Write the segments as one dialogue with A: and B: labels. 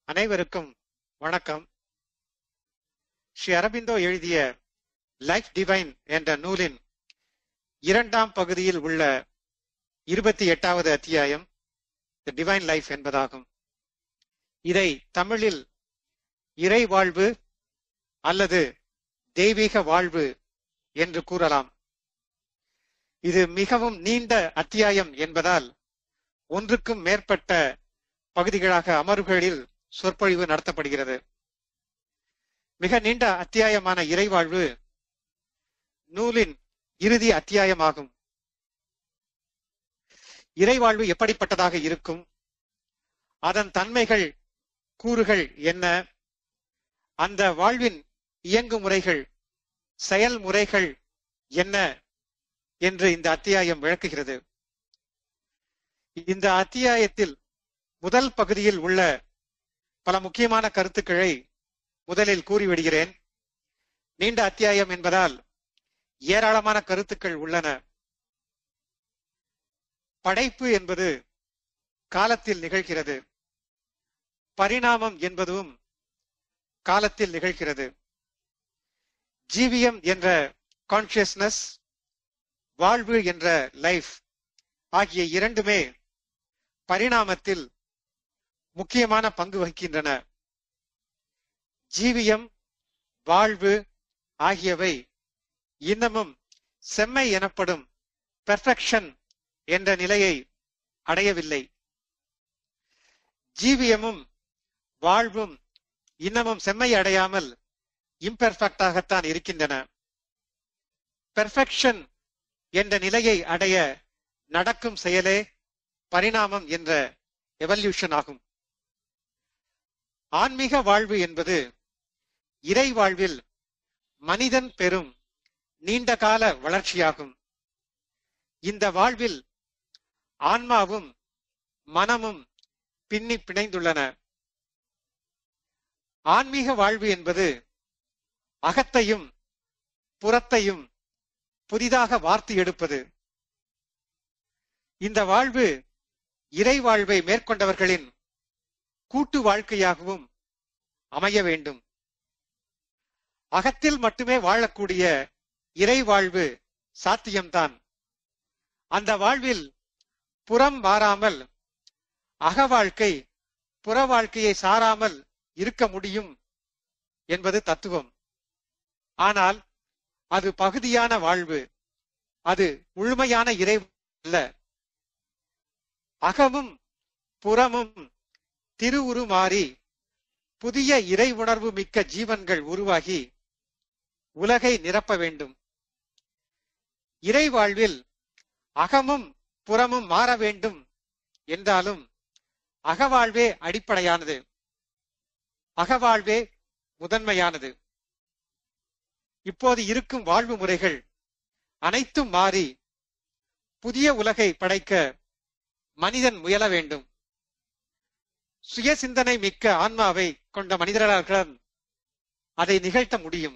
A: அனைவருக்கும் வணக்கம். ஸ்ரீ அரபிந்தோ எழுதிய லைஃப் டிவைன் என்ற நூலின் 2ஆம் பகுதியில் உள்ள 28வது அத்தியாயம் தி டிவைன் லைஃப் என்பதாகும். இதை தமிழில் இறை வாழ்வு அல்லது தெய்வீக வாழ்வு என்று கூறலாம். இது மிகவும் நீண்ட அத்தியாயம் என்பதால் ஒன்றுக்கும் மேற்பட்ட பகுதிகளாக அமர்வுகளில் சொற்பொழிவு நடத்தப்படுகிறது. மிக நீண்ட அத்தியாயமான இறைவாழ்வு நூலின் இறுதி அத்தியாயமாகும். இறைவாழ்வு எப்படிப்பட்டதாக இருக்கும், அதன் தன்மைகள் கூறுகள் என்ன, அந்த வாழ்வின் இயங்குமுறைகள் செயல்முறைகள் என்ன என்று இந்த அத்தியாயம் விளக்குகிறது. இந்த அத்தியாயத்தில் முதல் பகுதியில் உள்ள பல முக்கியமான கருத்துக்களை முதலில் கூறிவிடுகிறேன். நீண்ட அத்தியாயம் என்பதால் ஏராளமான கருத்துக்கள் உள்ளன. படைப்பு என்பது காலத்தில் நிகழ்கிறது, பரிணாமம் என்பதும் காலத்தில் நிகழ்கிறது. ஜீவியம் என்ற கான்சியஸ்னஸ், வாழ்வு என்ற லைஃப் ஆகிய இரண்டுமே பரிணாமத்தில் முக்கியமான பங்கு வகிக்கின்றன. ஜீவியம், வாழ்வு ஆகியவை இன்னமும் செம்மை எனப்படும் பெர்ஃபெக்ஷன் என்ற நிலையை அடையவில்லை. ஜீவியமும் வாழ்வும் இன்னமும் செம்மை அடையாமல் இம்பெர்ஃபெக்டாகத்தான் இருக்கின்றன. பெர்ஃபெக்ஷன் என்ற நிலையை அடைய நடக்கும் செயலே பரிணாமம் என்ற எவல்யூஷன் ஆகும். ஆன்மீக வாழ்வு என்பது இறை வாழ்வில் மனிதன் பெறும் நீண்டகால வளர்ச்சியாகும். இந்த வாழ்வில் ஆன்மாவும் மனமும் பின்னி பிணைந்துள்ளன. ஆன்மீக வாழ்வு என்பது அகத்தையும் புறத்தையும் புதிதாக வார்த்து எடுப்பது. இந்த வாழ்வு இறை வாழ்வை மேற்கொண்டவர்களின் கூட்டு வாழ்க்கையாகவும் அமைய வேண்டும். அகத்தில் மட்டுமே வாழக்கூடிய இறை வாழ்வு சாத்தியம்தான். அந்த வாழ்வில் புறம் மாறாமல் அக வாழ்க்கை புற வாழ்க்கையை சாராமல் இருக்க முடியும் என்பது தத்துவம். ஆனால் அது பகுதியான வாழ்வு, அது முழுமையான இறை அல்ல. அகமும் புறமும் திருவுரு மாறி புதிய இறை உணர்வு மிக்க ஜீவன்கள் உருவாகி உலகை நிரப்ப வேண்டும். இறை வாழ்வில் அகமும் புறமும் மாற வேண்டும் என்றாலும் அகவாழ்வே அடிப்படையானது, அகவாழ்வே முதன்மையானது. இப்போது இருக்கும் வாழ்வு முறைகள் அனைத்தும் மாறி புதிய உலகை படைக்க மனிதன் முயல வேண்டும். சுய சிந்தனை மிக்க ஆன்மாவை கொண்ட மனிதர்களால் அதை நிகழ்த்த முடியும்.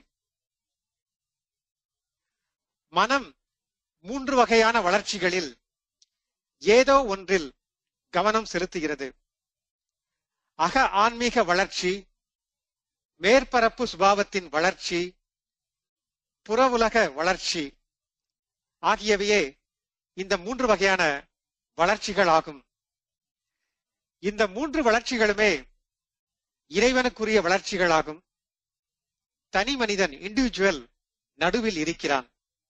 A: மனம் 3 வகையான வளர்ச்சிகளில் ஏதோ ஒன்றில் கவனம் செலுத்துகிறது. அக ஆன்மீக வளர்ச்சி, மேற்பரப்பு சுபாவத்தின் வளர்ச்சி, புற உலக வளர்ச்சி ஆகியவையே இந்த 3 வகையான வளர்ச்சிகள் ஆகும். இந்த 3 வளர்ச்சிகளுமே இறைவனுக்குரிய வளர்ச்சிகளாகும். தனி மனிதன் இண்டிவிஜுவல் நடுவில் இருக்கிறான்.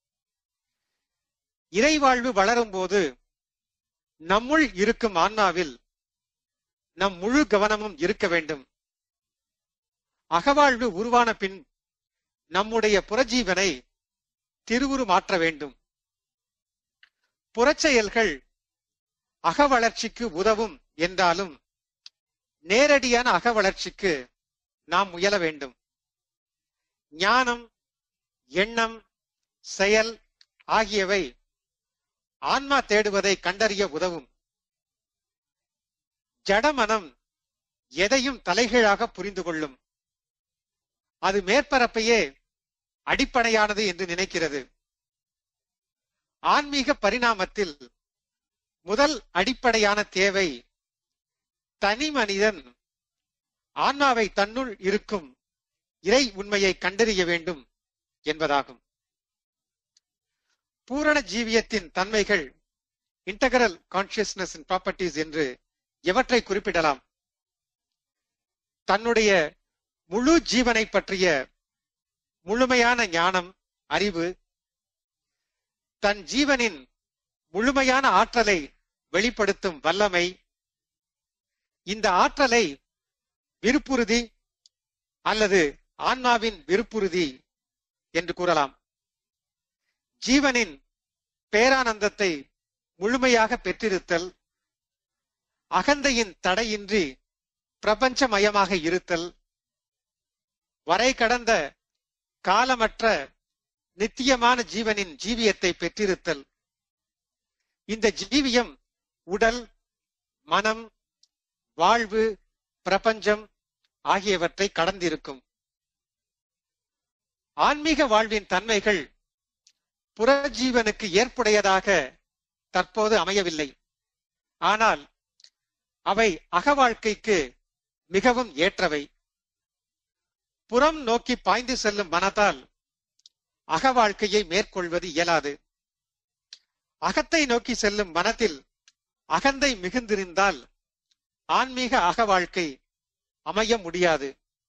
A: இறைவாழ்வு வளரும் போது நம்முள் இருக்கும் ஆன்மாவில் நம் முழு கவனமும் இருக்க வேண்டும். அகவாழ்வு உருவான பின் நம்முடைய புறஜீவனை திருவுரு மாற்ற வேண்டும். புறச்செயல்கள் அக வளர்ச்சிக்கு உதவும் என்றாலும் நேரடியான அக வளர்ச்சிக்கு நாம் முயல வேண்டும். ஞானம், எண்ணம், செயல் ஆகியவை ஆன்மா தேடுவதை கண்டறிய உதவும். ஜடமனம் எதையும் தலைகீழாக புரிந்து கொள்ளும். அது மேற்பரப்பையே அடிப்படையானது என்று நினைக்கிறது. ஆன்மீக பரிணாமத்தில் முதல் அடிப்படையான தேவை தனி மனிதன் ஆன்மாவை தன்னுள் இருக்கும் இறை உண்மையை கண்டறிய வேண்டும் என்பதாகும். பூரண ஜீவியத்தின் தன்மைகள் இன்டகரல் கான்சியஸ்னஸ் ப்ராப்பர்ட்டிஸ் என்று எவற்றை குறிப்பிடலாம்? தன்னுடைய முழு ஜீவனை பற்றிய முழுமையான ஞானம், அறிவு, தன் ஜீவனின் முழுமையான ஆற்றலை வெளிப்படுத்தும் வல்லமை, இந்த ஆற்றலை விருப்புறுதி அல்லது ஆன்மாவின் விருப்புறுதி என்று கூறலாம். ஜீவனின் பேரானந்தத்தை முழுமையாக பெற்றிருத்தல், அகந்தையின் தடையின்றி பிரபஞ்சமயமாக இருத்தல், வரை கடந்த காலமற்ற நித்தியமான ஜீவனின் ஜீவியத்தை பெற்றிருத்தல். இந்த ஜீவியம் உடல், மனம், வாழ்வு, பிரபஞ்சம் ஆகியவற்றை கடந்திருக்கும். ஆன்மீக வாழ்வின் தன்மைகள் புறஜீவனுக்கு ஏற்புடையதாக தற்போது அமையவில்லை. ஆனால் அவை அகவாழ்க்கைக்கு மிகவும் ஏற்றவை. புறம் நோக்கி பாய்ந்து செல்லும் மனத்தால் அகவாழ்க்கையை மேற்கொள்வது இயலாது. அகத்தை நோக்கி செல்லும் மனத்தில் அகந்தை மிகுந்திருந்தால் ஆன்மீக அகவாழ்க்கை அமைய முடியாது.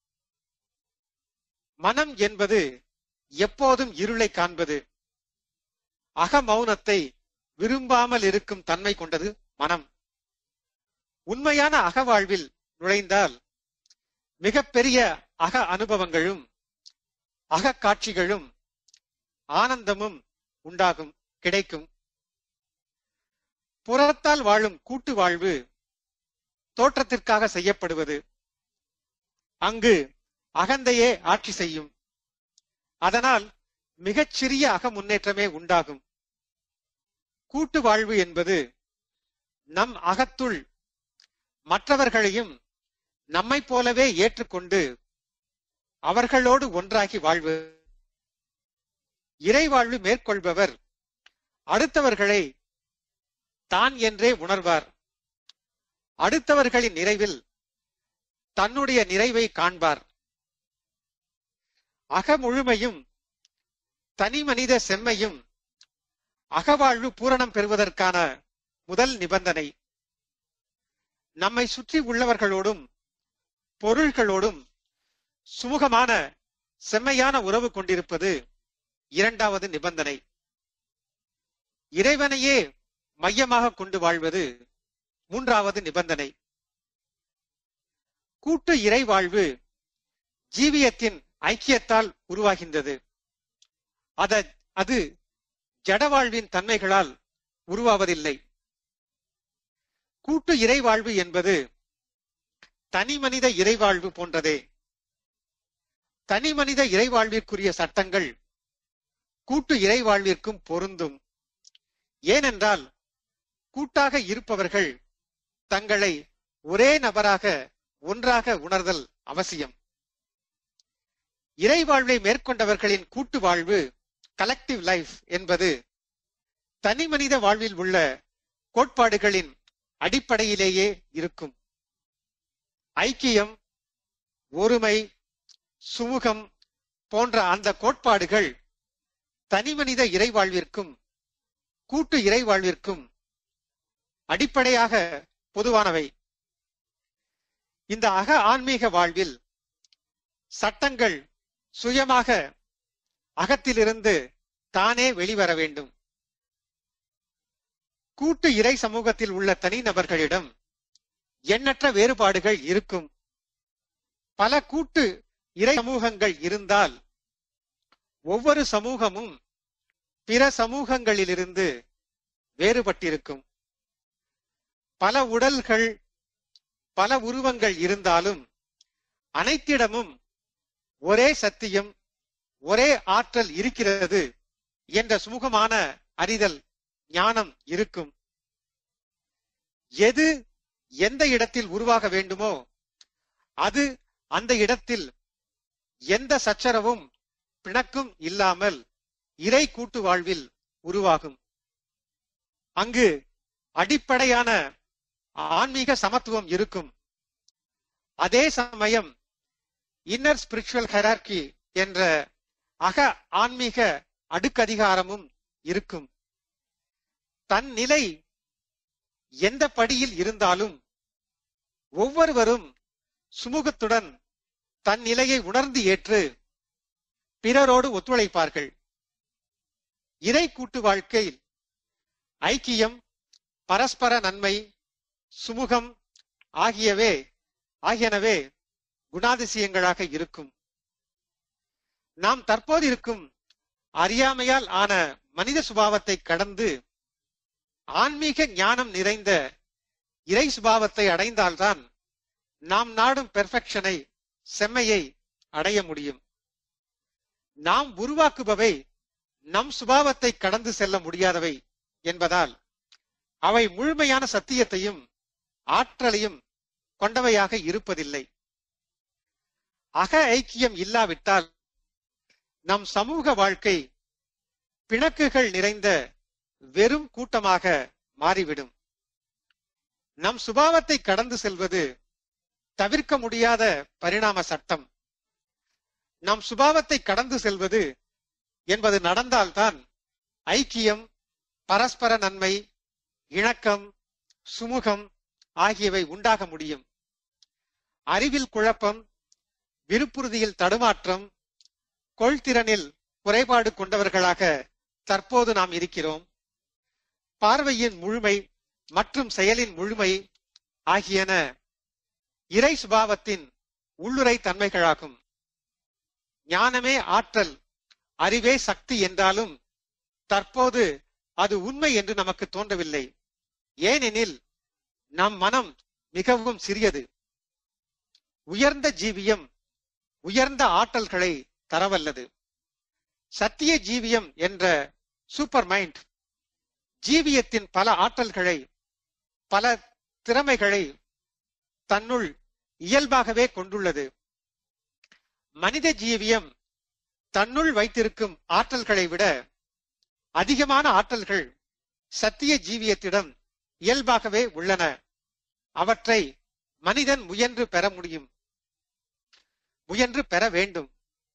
A: மனம் என்பது எப்போதும் இருளை காண்பது. அகமௌனத்தை விரும்பாமல் இருக்கும் தன்மை கொண்டது மனம். உண்மையான அகவாழ்வில் நுழைந்தால் மிகப்பெரிய அக அனுபவங்களும் அக காட்சிகளும் ஆனந்தமும் உண்டாகும், கிடைக்கும். புறத்தால் வாழும் கூட்டு வாழ்வு தோற்றத்திற்காக செய்யப்படுவது. அங்கு அகந்தையே ஆட்சி செய்யும். அதனால் மிகச்சிறிய அக முன்னேற்றமே உண்டாகும். கூட்டு வாழ்வு என்பது நம் அகத்துள் மற்றவர்களையும் நம்மை போலவே ஏற்றுக்கொண்டு அவர்களோடு ஒன்றாகி வாழ்வு. இறைவாழ்வு மேற்கொள்பவர் அடுத்தவர்களை தான் என்றே உணர்வார். அடுத்தவர்களின் நிறைவில் தன்னுடைய நிறைவை காண்பார். அகமுழுமையும் தனி மனித செம்மையும் அகவாழ்வு பூரணம் பெறுவதற்கான முதல் நிபந்தனை. நம்மை சுற்றி உள்ளவர்களோடும் பொருள்களோடும் சுமூகமான செம்மையான உறவு கொண்டிருப்பது இரண்டாவது நிபந்தனை. இறைவனையே மையமாக கொண்டு வாழ்வது மூன்றாவது நிபந்தனை. கூட்டு இறைவாழ்வு ஜீவியத்தின் ஐக்கியத்தால் உருவாகின்றது. அது ஜடவாழ்வின் தன்மைகளால் உருவாவதில்லை. கூட்டு இறைவாழ்வு என்பது தனி மனித இறைவாழ்வு போன்றதே. தனி மனித இறைவாழ்விற்குரிய சட்டங்கள் கூட்டு இறைவாழ்விற்கும் பொருந்தும். ஏனென்றால் கூட்டாக இருப்பவர்கள் தங்களை ஒரே நபராக ஒன்றாக உணர்தல் அவசியம். இறைவாழ்வை மேற்கொண்டவர்களின் கூட்டு வாழ்வு, கலெக்டிவ் லைஃப் என்பது தனி மனித வாழ்வில் உள்ள கோட்பாடுகளின் அடிப்படையிலேயே இருக்கும். ஐக்கியம், ஒருமை, சுமூகம் போன்ற அந்த கோட்பாடுகள் தனிமனித இறைவாழ்விற்கும் கூட்டு இறைவாழ்விற்கும் அடிப்படையாக பொதுவானவை. இந்த அக ஆன்மீக வாழ்வில் சட்டங்கள் சுயமாக அகத்திலிருந்து தானே வெளிவர வேண்டும். கூட்டு இறை சமூகத்தில் உள்ள தனிநபர்களிடம் எண்ணற்ற வேறுபாடுகள் இருக்கும். பல கூட்டு இறை சமூகங்கள் இருந்தால் ஒவ்வொரு சமூகமும் பிற சமூகங்களிலிருந்து வேறுபட்டிருக்கும். பல உடல்கள், பல உருவங்கள் இருந்தாலும் அனைத்திடமும் ஒரே சத்தியம், ஒரே ஆற்றல் இருக்கிறது என்ற சுமூகமான அறிதல், ஞானம் இருக்கும். எது எந்த இடத்தில் உருவாக வேண்டுமோ அது அந்த இடத்தில் எந்த சச்சரவும் பிணக்கும் இல்லாமல் இறை கூட்டு வாழ்வில் உருவாகும். அங்கு அடிப்படையான ஆன்மீக சமத்துவம் இருக்கும். அதே சமயம் இன்னர் ஸ்பிரிச்சுவல் ஹைரார்கி என்ற அக ஆன்மீக அடுக்கதிகாரமும் இருக்கும். தன் நிலை எந்த படியில் இருந்தாலும் ஒவ்வொருவரும் சுமூகத்துடன் தன் நிலையை உணர்ந்து ஏற்று பிறரோடு ஒத்துழைப்பார்கள். இறை கூட்டு வாழ்க்கையில் ஐக்கியம், பரஸ்பர நன்மை, சுமூகம் ஆகியனவே குணாதிசயங்களாக இருக்கும். நாம் தற்போது இருக்கும் அறியாமையால் ஆன மனித சுபாவத்தை கடந்து ஆன்மீக ஞானம் நிறைந்த இறை சுபாவத்தை அடைந்தால்தான் நாம் நாடும் பெர்ஃபெக்ஷனை, செம்மையை அடைய முடியும். நாம் உருவாக்குபவை நம் சுபாவத்தை கடந்து செல்ல முடியாதவை என்பதால் அவை முழுமையான சத்தியத்தையும் ஆற்றலையும் கொண்டவையாக இருப்பதில்லை. அக ஐக்கியம் இல்லாவிட்டால் நம் சமூக வாழ்க்கை பிணக்குகள் நிறைந்த வெறும் கூட்டமாக மாறிவிடும். நம் சுபாவத்தை கடந்து செல்வது தவிர்க்க முடியாத பரிணாம சட்டம். நம் சுபாவத்தை கடந்து செல்வது என்பது நடந்தால்தான் ஐக்கியம், பரஸ்பர நன்மை, இணக்கம், சுமூகம் ஆகியவை உண்டாக முடியும். அறிவில் குழப்பம், விருப்புறுதியில் தடுமாற்றம், கொள்திறனில் குறைபாடு கொண்டவர்களாக தற்போது நாம் இருக்கிறோம். பார்வையின் முழுமை மற்றும் செயலின் முழுமை ஆகியன இறை சுபாவத்தின் உள்ளுரை தன்மைகளாகும். ஞானமே ஆற்றல், அறிவே சக்தி என்றாலும் தற்போது அது உண்மை என்று நமக்கு தோன்றவில்லை. ஏனெனில் நம் மனம் மிகவும் சிறியது. உயர்ந்த ஜீவியம் உயர்ந்த ஆற்றல்களை தரவல்லது. சத்திய ஜீவியம் என்ற சூப்பர் மைண்ட் ஜீவியத்தின் பல ஆற்றல்களை, பல திறமைகளை தன்னுள் இயல்பாகவே கொண்டுள்ளது. மனித ஜீவியம் தன்னுள் வைத்திருக்கும் ஆற்றல்களை விட அதிகமான ஆற்றல்கள் சத்திய ஜீவியத்திடம் இயல்பாகவே உள்ளன. அவற்றை மனிதன் முயன்று பெற முடியும், முயன்று பெற வேண்டும்.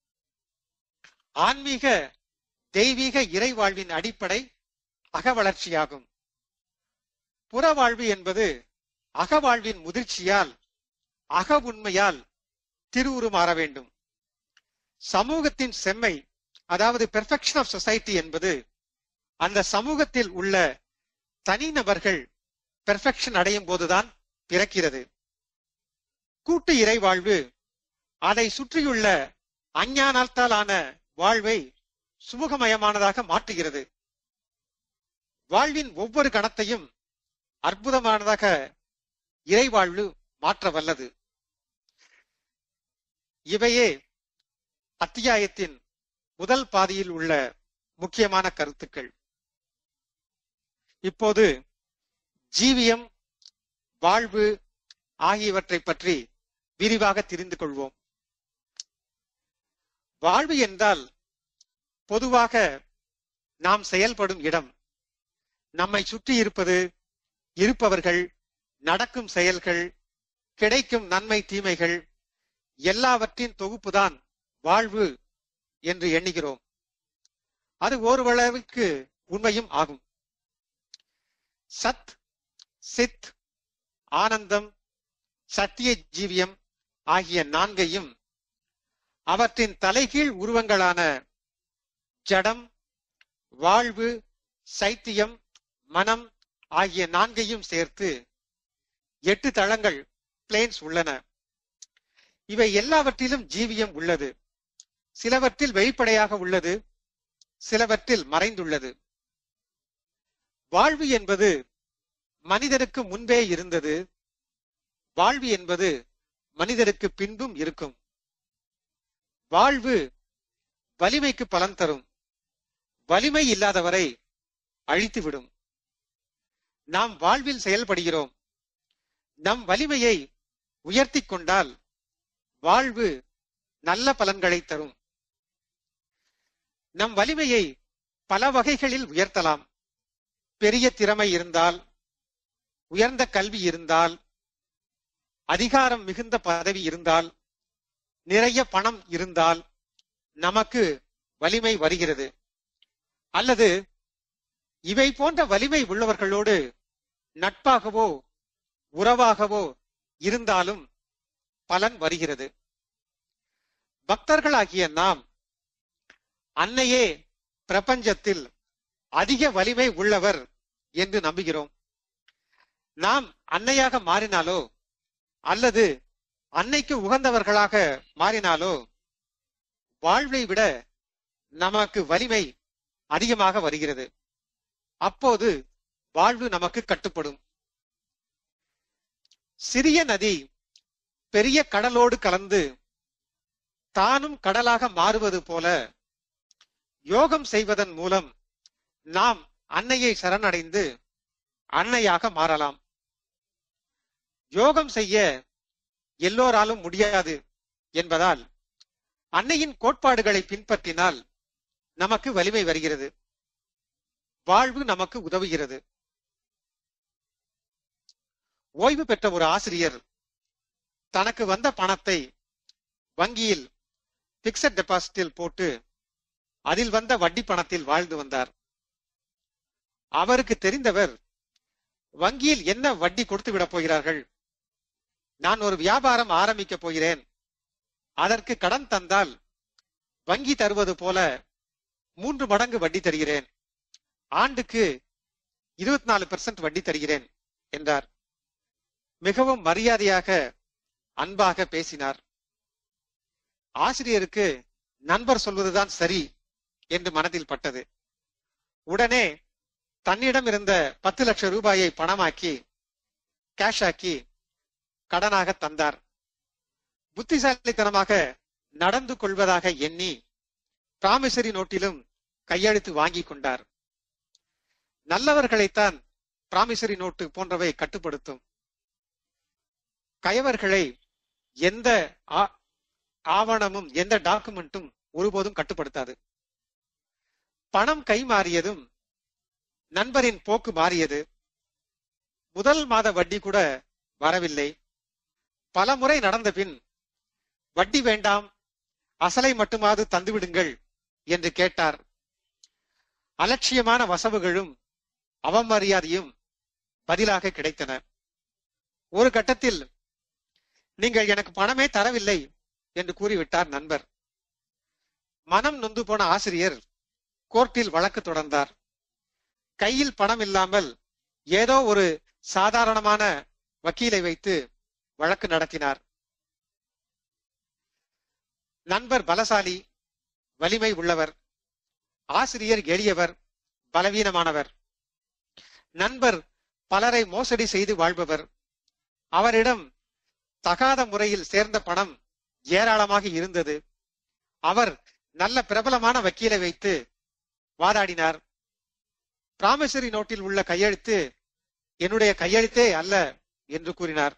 A: ஆன்மீக தெய்வீக இறை வாழ்வின் அடிப்படை அகவளர்ச்சியாகும். புறவாழ்வு என்பது அகவாழ்வின் முதிர்ச்சியால், அக உண்மையால் திருவுருமாற வேண்டும். சமூகத்தின் செம்மை, அதாவது பெர்ஃபெக்ஷன் ஆஃப் சொசைட்டி என்பது அந்த சமூகத்தில் உள்ள தனிநபர்கள் பெர்ஃபெக்ஷன் அடையும் போதுதான் பிறக்கிறது. கூட்டு இறை வாழ்வு அதை சுற்றியுள்ள அஞ்ஞானத்தாலான வாழ்வை சுமூகமயமானதாக மாற்றுகிறது. வாழ்வின் ஒவ்வொரு கணத்தையும் அற்புதமானதாக இறைவாழ்வு மாற்ற வல்லது. இவையே அத்தியாயத்தின் முதல் பாதியில் உள்ள முக்கியமான கருத்துக்கள். இப்போது ஜீவியம், வாழ்வு ஆகியவற்றை பற்றி விரிவாக தெரிந்து கொள்வோம். வாழ்வு என்றால் பொதுவாக நாம் செயல்படும் இடம், நம்மை சுற்றி இருப்பது, இருப்பவர்கள், நடக்கும் செயல்கள், கிடைக்கும் நன்மை தீமைகள் எல்லாவற்றின் தொகுப்புதான் வாழ்வு என்று எண்ணுகிறோம். அது ஓரளவுக்கு உண்மையும் ஆகும். சத், சித், ஆனந்தம், சத்திய ஜீவியம் ஆகிய நான்கையும் அவற்றின் தலைகீழ் உருவங்களான ஜடம், வாழ்வு, சைத்தியம், மனம் ஆகிய நான்கையும் சேர்த்து 8 தளங்கள், பிளேன்ஸ் உள்ளன. இவை எல்லாவற்றிலும் ஜீவியம் உள்ளது. சிலவற்றில் வெளிப்படையாக உள்ளது, சிலவற்றில் மறைந்துள்ளது. வாழ்வு என்பது மனிதனுக்கு முன்பே இருந்தது. வாழ்வு என்பது மனிதருக்கு பின்பும் இருக்கும். வாழ்வு வலிமைக்கு பலன் தரும். வலிமை இல்லாதவரை அழித்துவிடும். நாம் வாழ்வில் செயல்படுகிறோம். நம் வலிமையை உயர்த்தி கொண்டால் வாழ்வு நல்ல பலன்களை தரும். நம் வலிமையை பல வகைகளில் உயர்த்தலாம். பெரிய திறமை இருந்தால், உயர்ந்த கல்வி இருந்தால், அதிகாரம் மிகுந்த பதவி இருந்தால், நிறைய பணம் இருந்தால் நமக்கு வலிமை வருகிறது. அல்லது இவை போன்ற வலிமை உள்ளவர்களோடு நட்பாகவோ உறவாகவோ இருந்தாலும் பலன் வருகிறது. பக்தர்களாகிய நாம் அன்னையே பிரபஞ்சத்தில் அதிக வலிமை உள்ளவர் என்று நம்புகிறோம். நாம் அன்னையாக மாறினாலோ அல்லது அன்னைக்கு உகந்தவர்களாக மாறினாலோ வாழ்வை விட நமக்கு வலிமை அதிகமாக வருகிறது. அப்போது வாழ்வு நமக்கு கட்டுப்படும். சிறிய நதி பெரிய கடலோடு கலந்து தானும் கடலாக மாறுவது போல யோகம் செய்வதன் மூலம் நாம் அன்னையை சரணடைந்து அன்னையாக மாறலாம். யோகம் செய்ய எல்லோராலும் முடியாது என்பதால் அன்னையின் கோட்பாடுகளை பின்பற்றினால் நமக்கு வலிமை வருகிறது, வாழ்வு நமக்கு உதவுகிறது. ஓய்வு பெற்ற ஒரு ஆசிரியர் தனக்கு வந்த பணத்தை வங்கியில் பிக்ஸட் டெபாசிட்டில் போட்டு அதில் வந்த வட்டி பணத்தில் வாழ்ந்து வந்தார். அவருக்கு தெரிந்தவர், வங்கியில் என்ன வட்டி கொடுத்து விட போகிறார்கள், நான் ஒரு வியாபாரம் ஆரம்பிக்க போகிறேன், அதற்கு கடன் தந்தால் வங்கி தருவது போல 3 மடங்கு வட்டி தருகிறேன், ஆண்டுக்கு 24% வட்டி தருகிறேன் என்றார். மிகவும் மரியாதையாக அன்பாக பேசினார். ஆசிரியருக்கு நண்பர் சொல்வதுதான் சரி என்று மனதில் பட்டது. உடனே தன்னிடம் இருந்த 10 லட்சம் ரூபாயை பணமாக்கி கேஷ் ஆக்கி கடனாக தந்தார். புத்திசாலித்தனமாக நடந்து கொள்வதாக எண்ணி பிராமிசரி நோட்டிலும் கையெழுத்து வாங்கி கொண்டார். நல்லவர்களைத்தான் பிராமிசரி நோட்டு போன்றவை கட்டுப்படுத்தும். கயவர்களை எந்த ஆவணமும் எந்த டாக்குமெண்ட்டும் ஒருபோதும் கட்டுப்படுத்தாது. பணம் கை மாறியதும் நண்பரின் போக்கு மாறியது. முதல் மாத வட்டி கூட வரவில்லை. பல முறை நடந்த பின், வட்டி வேண்டாம், அசலை மட்டுமாவது தந்துவிடுங்கள் என்று கேட்டார். அலட்சியமான வசவுகளும் அவமரியாதையும் பதிலாக கிடைத்தன. ஒரு கட்டத்தில், நீங்கள் எனக்கு பணமே தரவில்லை என்று கூறிவிட்டார் நண்பர். மனம் நொந்து போன ஆசிரியர் கோர்ட்டில் வழக்கு தொடர்ந்தார். கையில் பணம் இல்லாமல் ஏதோ ஒரு சாதாரணமான வக்கீலை வைத்து வழக்கு நடத்தினார். நண்பர் பலசாலி, வலிமை உள்ளவர். ஆசிரியர் எளியவர், பலவீனமானவர். நண்பர் பலரை மோசடி செய்து வாழ்பவர். அவரிடம் தகாத முறையில் சேர்ந்த பணம் ஏராளமாக இருந்தது. அவர் நல்ல பிரபலமான வக்கீலை வைத்து வாதாடினார். பிராமிசரி நோட்டில் உள்ள கையெழுத்து என்னுடைய கையெழுத்தே அல்ல என்று கூறினார்.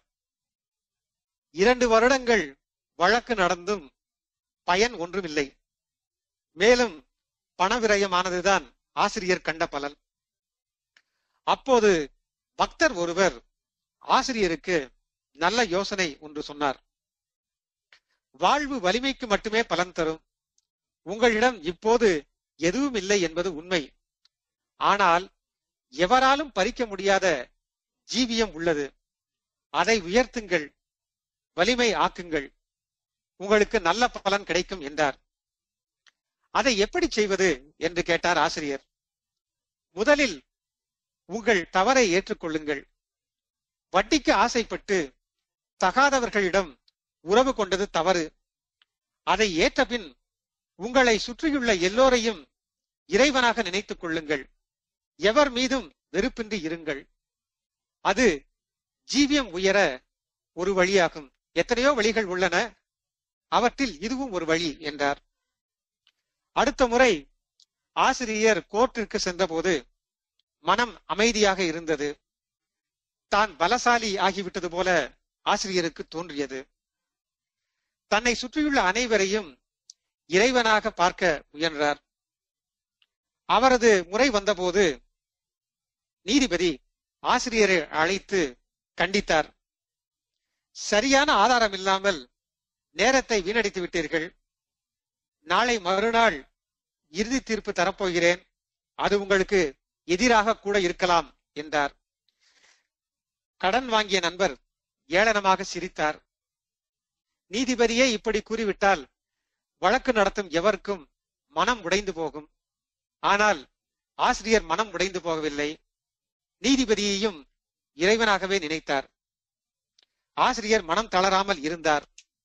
A: 2 வருடங்கள் வழக்கு நடந்தும் பயன் ஒன்றுமில்லை. மேலும் பணவிரயமானதுதான் ஆசிரியர் கண்ட பலன். அப்போது பக்தர் ஒருவர் ஆசிரியருக்கு நல்ல யோசனை ஒன்று சொன்னார். வாழ்வு வலிமைக்கு மட்டுமே பலன் தரும். உங்களிடம் இப்போது எதுவும் இல்லை என்பது உண்மை. ஆனால் எவராலும் பறிக்க முடியாத ஜீவியம் உள்ளது. அதை உயர்த்துங்கள், வலிமை ஆக்குங்கள், உங்களுக்கு நல்ல பலன் கிடைக்கும் என்றார். அதை எப்படி செய்வது என்று கேட்டார் ஆசிரியர். முதலில் உங்கள் தவறை ஏற்றுக்கொள்ளுங்கள். வட்டிக்கு ஆசைப்பட்டு தகாதவர்களிடம் உறவு கொண்டது தவறு. அதை ஏற்ற பின் உங்களை சுற்றியுள்ள எல்லோரையும் இறைவனாக நினைத்துக் கொள்ளுங்கள். எவர் மீதும் வெறுப்பின்றி இருங்கள். அது ஜீவியம் உயர ஒரு வழியாகும். எத்தனையோ வழிகள் உள்ளன, அவற்றில் இதுவும் ஒரு வழி என்றார். அடுத்த முறை ஆசிரியர் கோர்ட்டிற்கு சென்றபோது மனம் அமைதியாக இருந்தது. தான் பலசாலி ஆகிவிட்டது போல ஆசிரியருக்கு தோன்றியது. தன்னை சுற்றியுள்ள அனைவரையும் இறைவனாக பார்க்க முயன்றார். அவரது முறை வந்தபோது நீதிபதி ஆசிரியரை அழைத்து கண்டித்தார். சரியான ஆதாரம் இல்லாமல் நேரத்தை வீணடித்து விட்டீர்கள். நாளை மறுநாள் இறுதி தீர்ப்பு தரப்போகிறேன், அது உங்களுக்கு எதிராக கூட இருக்கலாம் என்றார். கடன் வாங்கிய நண்பர் ஏளனமாக சிரித்தார். நீதிபதியே இப்படி கூறிவிட்டால் வழக்கு நடத்தும் எவருக்கும் மனம் உடைந்து போகும். ஆனால் ஆசிரியர் மனம் உடைந்து போகவில்லை. நீதிபதியையும் இறைவனாகவே நினைத்தார். ஆசிரியர் மனம் தளராமல் இருந்தார்.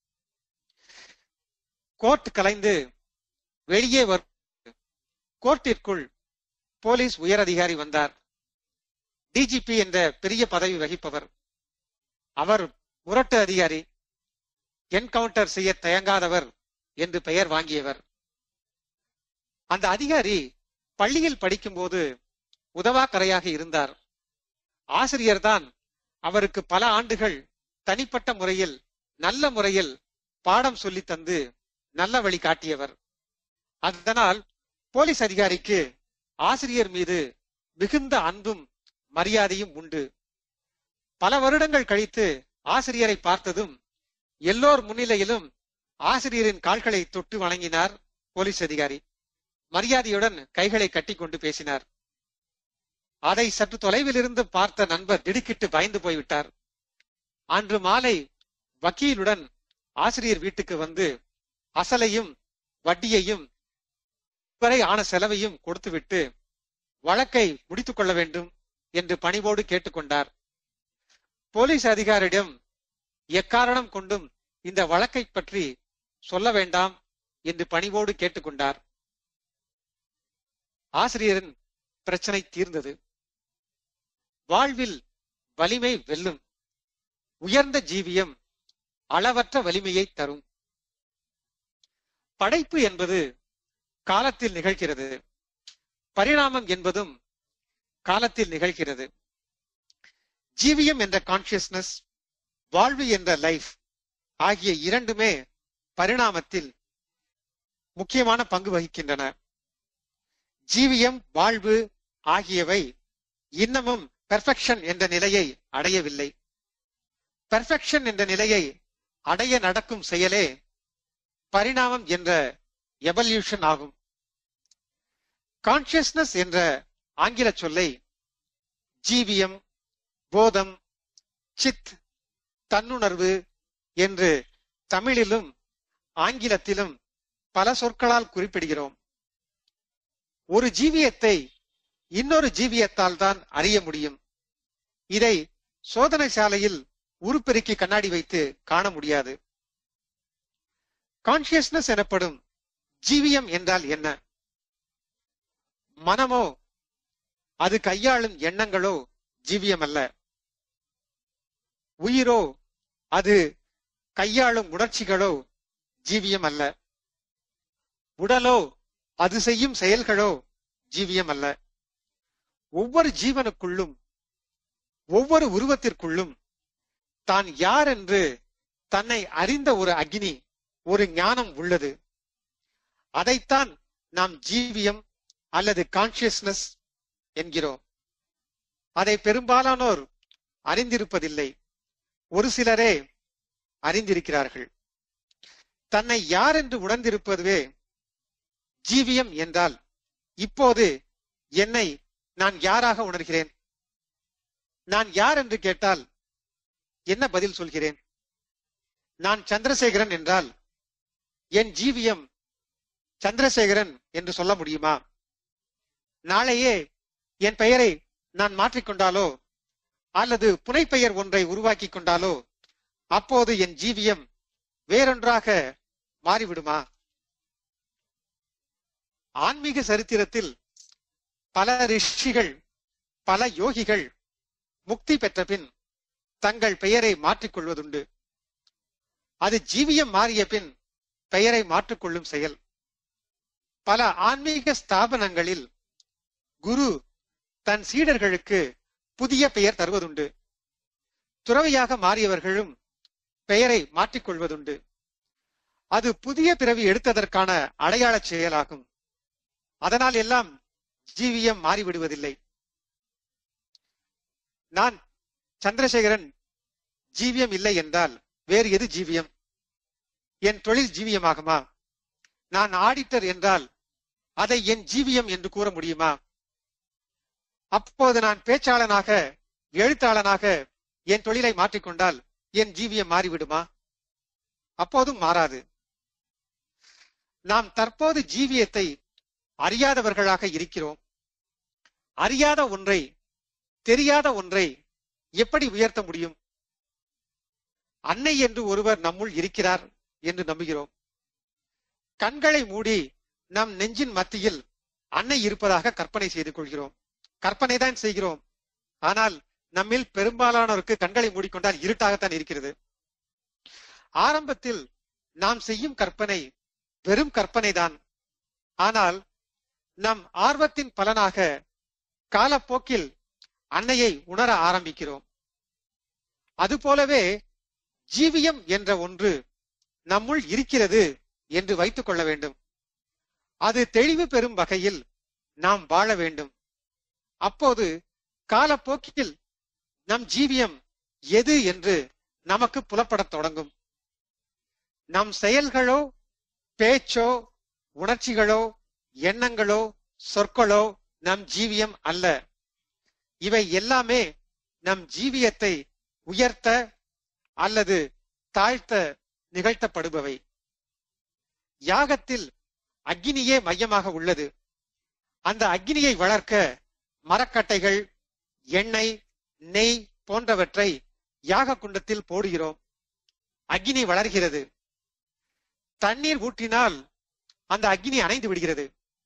A: கோர்ட் கலைந்து வெளியே கோர்ட்டிற்குள் போலீஸ் உயரதிகாரி வந்தார். டிஜிபி என்ற பெரிய பதவி வகிப்பவர். அவர் முரட்டு அதிகாரி, என்கவுண்டர் செய்ய தயங்காதவர் என்று பெயர் வாங்கியவர். அந்த அதிகாரி பள்ளியில் படிக்கும்போது உதவாக்கரையாக இருந்தார். ஆசிரியர்தான் அவருக்கு பல ஆண்டுகள் தனிப்பட்ட முறையில் நல்ல முறையில் பாடம் சொல்லி தந்து நல்ல வழி காட்டியவர். அதனால் போலீஸ் அதிகாரிக்கு ஆசிரியர் மீது மிகுந்த அன்பும் மரியாதையும் உண்டு. பல வருடங்கள் கழித்து ஆசிரியரை பார்த்ததும் எல்லோர் முன்னிலையிலும் ஆசிரியரின் கால்களை தொட்டு வணங்கினார் போலீஸ் அதிகாரி. மரியாதையுடன் கைகளை கட்டிக்கொண்டு பேசினார். அதை சற்று தொலைவில் இருந்து பார்த்த நண்பர் திடுக்கிட்டு பயந்து போய்விட்டார். அன்று மாலை வக்கீலுடன் ஆசிரியர் வீட்டுக்கு வந்து அசலையும் வட்டியையும் வரை ஆன செலவையும் கொடுத்துவிட்டு வழக்கை முடித்துக் கொள்ள வேண்டும் என்று பணிவோடு கேட்டுக்கொண்டார். போலீஸ் அதிகாரியிடம் எக்காரணம் கொண்டும் இந்த வழக்கை பற்றி சொல்ல வேண்டாம் என்று பணிவோடு கேட்டுக்கொண்டார். ஆசிரியரின் பிரச்சனை தீர்ந்தது. வாழ்வில் வலிமை வெல்லும். உயர்ந்த ஜீவியம் அளவற்ற வலிமையை தரும். படைப்பு என்பது காலத்தில் நிகழ்கிறது. பரிணாமம் என்பதும் காலத்தில் நிகழ்கிறது. ஜீவியம் என்ற கான்சியஸ்னஸ், வாழ்வு என்ற லைஃப் ஆகிய இரண்டுமே பரிணாமத்தில் முக்கியமான பங்கு வகிக்கின்றன. ஜீவியம், வாழ்வு ஆகியவை இன்னமும் பெர்ஃபெக்ஷன் என்ற நிலையை அடையவில்லை. பெர்ஃபெக்ஷன் என்ற நிலையை அடைய நடக்கும் செயலே பரிணாமம் என்ற எவல்யூஷன் ஆகும். கான்சியஸ்னஸ் என்ற ஆங்கில சொல்லை ஜீவியம், போதம், சித், தன்னுணர்வு என்று தமிழிலும் ஆங்கிலத்திலும் பல சொற்களால் குறிப்பிடுகிறோம். ஒரு ஜீவியத்தை இன்னொரு ஜீவியத்தால் தான் அறிய முடியும். இதை சோதனை சாலையில் உருப்பெருக்கி கண்ணாடி வைத்து காண முடியாது. கான்சியஸ்னஸ் எனப்படும் ஜீவியம் என்றால் என்ன? மனமோ அது கையாளும் எண்ணங்களோ ஜீவியம் அல்ல. உயிரோ அது கையாளும் உணர்ச்சிகளோ ஜீவியம் அல்ல. உடலோ அது செய்யும் செயல்களோ ஜீவியம் அல்ல. ஒவ்வொரு ஜீவனுக்குள்ளும், ஒவ்வொரு உருவத்திற்குள்ளும் தான் யார் என்று தன்னை அறிந்த ஒரு அக்னி, ஒரு ஞானம் உள்ளது. அதைத்தான் நாம் ஜீவியம் அல்லது கான்சியஸ்னஸ் என்கிறோம். அதை பெரும்பாலானோர் அறிந்திருப்பதில்லை. ஒரு சிலரே அறிந்திருக்கிறார்கள். தன்னை யார் என்று உணர்ந்திருப்பதுவே ஜீவியம் என்றால், இப்போது என்னை நான் யாராக உணர்கிறேன்? நான் யார் என்று கேட்டால் என்ன பதில் சொல்கிறேன்? நான் சந்திரசேகரன் என்றால் என் ஜீவியம் சந்திரசேகரன் என்று சொல்ல முடியுமா? நாளையே என் பெயரை நான் மாற்றிக்கொண்டாலோ அல்லது புனைப்பெயர் ஒன்றை உருவாக்கி கொண்டாலோ அப்போது என் ஜீவியம் வேறொன்றாக மாறிவிடுமா? ஆன்மீக சரித்திரத்தில் பல ரிஷிகள், பல யோகிகள் முக்தி பெற்ற பின் தங்கள் பெயரை மாற்றிக்கொள்வதுண்டு. அது ஜீவியம் மாறிய பின் பெயரை மாற்றிக்கொள்ளும் செயல். பல ஆன்மீக ஸ்தாபனங்களில் குரு தன் சீடர்களுக்கு புதிய பெயர் தருவதுண்டு. துறவியாக மாறியவர்களும் பெயரை மாற்றிக்கொள்வதுண்டு. அது புதிய பிறவி எடுத்ததற்கான அடையாள செயலாகும். அதனால் எல்லாம் ஜீவியம் மாறிவிடுவதில்லை. நான் சந்திரசேகரன் ஜீவியம் இல்லை என்றால் வேறு எது ஜீவியம்? என் தொழில் ஜீவியமாகுமா? நான் ஆடிட்டர் என்றால் அதை என் ஜீவியம் என்று கூற முடியுமா? அப்போது நான் பேச்சாளனாக, எழுத்தாளனாக என் தொழிலை மாற்றிக்கொண்டால் என் ஜீவியம் மாறிவிடுமா? அப்போதும் மாறாது. நாம் தற்போது ஜீவியத்தை அறியாதவர்களாக இருக்கிறோம். அறியாத ஒன்றை, தெரியாத ஒன்றை எப்படி உயர்த்த முடியும்? அன்னை என்று ஒருவர் நம்முள் இருக்கிறார் என்று நம்புகிறோம். கண்களை மூடி நம் நெஞ்சின் மத்தியில் அன்னை இருப்பதாக கற்பனை செய்து கொள்கிறோம். கற்பனை தான் செய்கிறோம். ஆனால் நம்மில் பெரும்பாலானோருக்கு கண்களை மூடிக்கொண்டால் இருட்டாகத்தான் இருக்கிறது. ஆரம்பத்தில் நாம் செய்யும் கற்பனை வெறும் கற்பனைதான். ஆனால் நம் ஆர்வத்தின் பலனாக காலப்போக்கில் அன்னையை உணர ஆரம்பிக்கிறோம். அதுபோலவே ஜீவியம் என்ற ஒன்று நம்முள் இருக்கிறது என்று வைத்துக் கொள்ள வேண்டும். அது தெளிவு பெறும் வகையில் நாம் வாழ வேண்டும். அப்போது காலப்போக்கில் நம் ஜீவியம் எது என்று நமக்கு புலப்படத் தொடங்கும். நம் செயல்களோ, பேச்சோ, உணர்ச்சிகளோ, எண்ணங்களோ, சொற்களோ நம் ஜீவியம் அல்ல. இவை எல்லாமே நம் ஜீவியத்தை உயர்த்த அல்லது தாழ்த்த நிகழ்த்தப்படுபவை. யாகத்தில் அக்னியே மையமாக உள்ளது. அந்த அக்னியை வளர்க்க மரக்கட்டைகள், எண்ணெய், நெய் போன்றவற்றை யாக குண்டத்தில் போடுகிறோம். அக்னி வளர்கிறது. தண்ணீர் ஊற்றினால் அந்த அக்னி அணைந்து விடுகிறது.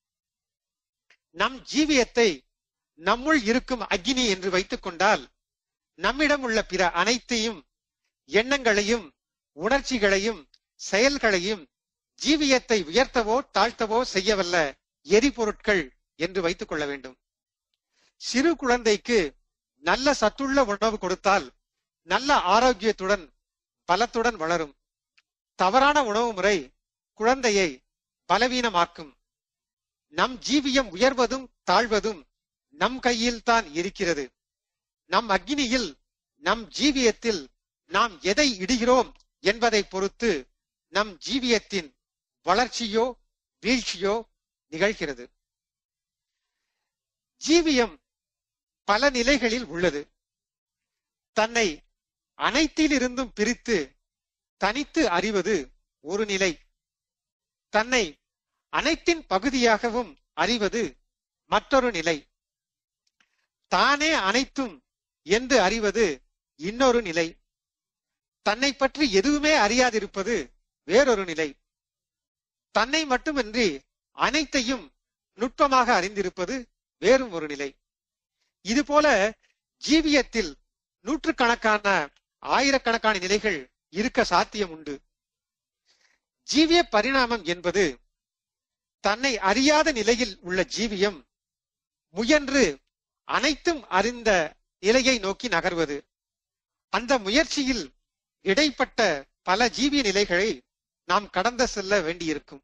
A: நம் ஜீவியத்தை நம்முள் இருக்கும் அக்னி என்று வைத்துக் கொண்டால் நம்மிடம் உள்ள பிற அனைத்தையும், எண்ணங்களையும், உணர்ச்சிகளையும், செயல்களையும் ஜீவியத்தை உயர்த்தவோ தாழ்த்தவோ செய்யவல்ல எரிபொருட்கள் என்று வைத்துக் கொள்ள வேண்டும். சிறு குழந்தைக்கு நல்ல சத்துள்ள உணவு கொடுத்தால் நல்ல ஆரோக்கியத்துடன் பலத்துடன் வளரும். தவறான உணவு முறை குழந்தையை பலவீனமாக்கும். நம் ஜீவியம் உயர்வதும் தாழ்வதும் நம் கையில் தான் இருக்கிறது. நம் அக்னியில், நம் ஜீவியத்தில் நாம் எதை இடுகிறோம் என்பதை பொறுத்து நம் ஜீவியத்தின் வளர்ச்சியோ வீழ்ச்சியோ நிகழ்கிறது. ஜீவியம் பல நிலைகளில் உள்ளது. தன்னை அனைத்திலிருந்தும் பிரித்து தனித்து அறிவது ஒரு நிலை. தன்னை அனைத்தின் பகுதியாகவும் அறிவது மற்றொரு நிலை. தானே அனைத்தும் என்று அறிவது இன்னொரு நிலை. தன்னை பற்றி எதுவுமே அறியாதிருப்பது வேறொரு நிலை. தன்னை மட்டுமின்றி அனைத்தையும் நுட்பமாக அறிந்திருப்பது வேறும் ஒரு நிலை. இதுபோல ஜீவியத்தில் நூற்றுக்கணக்கான, ஆயிரக்கணக்கான நிலைகள் இருக்க சாத்தியம் உண்டு. ஜீவிய பரிணாமம் என்பது தன்னை அறியாத நிலையில் உள்ள ஜீவியம் முயன்று அனைத்தும் அறிந்த நிலையை நோக்கி நகர்வது. அந்த முயற்சியில் இடைப்பட்ட பல ஜீவிய நிலைகளை நாம் கடந்து செல்ல வேண்டியிருக்கும்.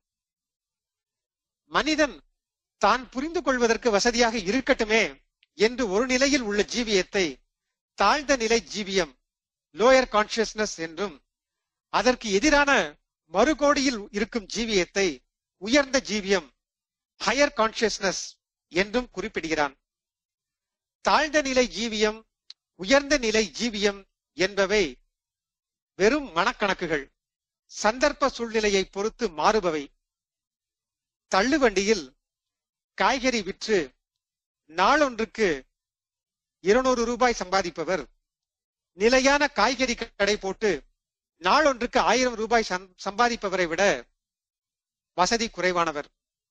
A: மனிதன் தான் புரிந்து கொள்வதற்கு வசதியாக இருக்கட்டுமே என்று ஒரு நிலையில் உள்ள ஜீவியத்தை தாழ்ந்த நிலை ஜீவியம், லோயர் கான்சியஸ்னஸ் என்றும், அதற்கு எதிரான மறுகோடியில் இருக்கும் ஜீவியத்தை உயர்ந்த ஜீவியம், ஹையர் கான்சியஸ்னஸ் என்றும் குறிப்பிடுகிறான். தாழ்ந்த நிலை ஜீவியம், உயர்ந்த நிலை ஜீவியம் என்பவை வெறும் மனக்கணக்குகள், சந்தர்ப்ப சூழ்நிலையை பொறுத்து மாறுபவை. தள்ளுவண்டியில் காய்கறி விற்று நாளொன்றுக்கு 200 ரூபாய் சம்பாதிப்பவர் நிலையான காய்கறி கடை போட்டு நாளொன்றுக்கு 1000 ரூபாய் சம்பாதிப்பவரை விட வசதி குறைவானவர்.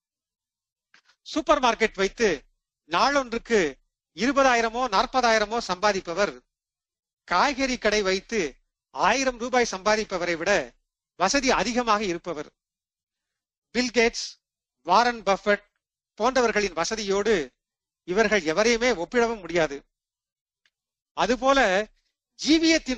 A: சூப்பர் மார்க்கெட் வைத்து நாளொன்றுக்கு 20,000 40,000 சம்பாதிப்பவர் காய்கறி கடை வைத்து 1000 ரூபாய் சம்பாதிப்பவரை விட வசதி அதிகமாக இருப்பவர். பில்கேட்ஸ், வாரன் பஃபட் போன்றவர்களின் வசதியோடு இவர்கள் எவரையுமே ஒப்பிடவும் முடியாது. அதுபோல ஜீவியத்தின்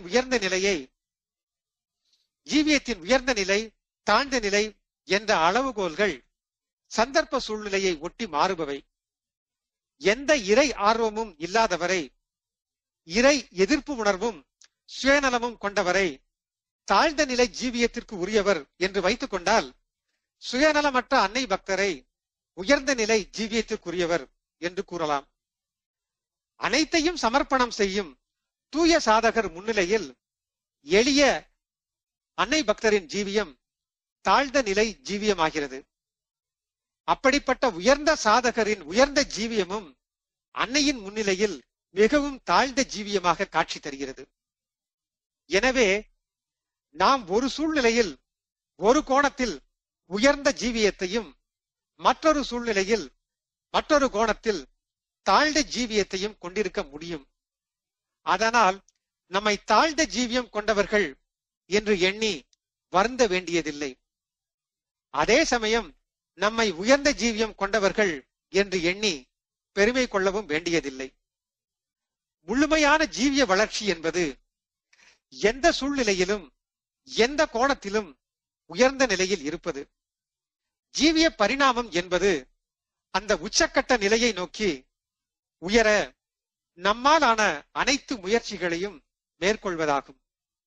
A: உயர்ந்த நிலை, தாழ்ந்த நிலை என்ற அளவுகோல்கள் சந்தர்ப்ப சூழ்நிலையை ஒட்டி மாறுபவை. எந்த இறை ஆர்வமும் இல்லாதவரை இறை எதிர்ப்பு உணர்வும் சுயநலமும் கொண்டவரை தாழ்ந்த நிலை ஜீவியத்திற்கு உரியவர் என்று வைத்துக் கொண்டால், சுயநலமற்ற அன்னை பக்தரை உயர்ந்த நிலை ஜீவியத்திற்குரியவர் என்று கூறலாம். அனைத்தையும் சமர்ப்பணம் செய்யும் தூய சாதகர் முன்னிலையில் எளிய அன்னை பக்தரின் ஜீவியம் தாழ்ந்த நிலை ஜீவியமாகிறது. அப்படிப்பட்ட உயர்ந்த சாதகரின் உயர்ந்த ஜீவியமும் அன்னையின் முன்னிலையில் மிகவும் தாழ்ந்த ஜீவியமாக காட்சி தருகிறது. எனவே நாம் ஒரு சூழ்நிலையில் ஒரு கோணத்தில் உயர்ந்த ஜீவியத்தையும் மற்றொரு சூழ்நிலையில் மற்றொரு கோணத்தில் தாழ்ந்த ஜீவியத்தையும் கொண்டிருக்க முடியும். அதனால் நம்மை தாழ்ந்த ஜீவியம் கொண்டவர்கள் என்று எண்ணி வருந்த வேண்டியதில்லை. அதே சமயம் நம்மை உயர்ந்த ஜீவியம் கொண்டவர்கள் என்று எண்ணி பெருமை கொள்ளவும் வேண்டியதில்லை. முழுமையான ஜீவிய வளர்ச்சி என்பது எந்த சூழ்நிலையிலும் எந்த கோணத்திலும் உயர்ந்த நிலையில் இருப்பது. ஜீவிய பரிணாமம் என்பது அந்த உச்சக்கட்ட நிலையை நோக்கி உயர நம்மாலான அனைத்து முயற்சிகளையும் மேற்கொள்வதாகும்.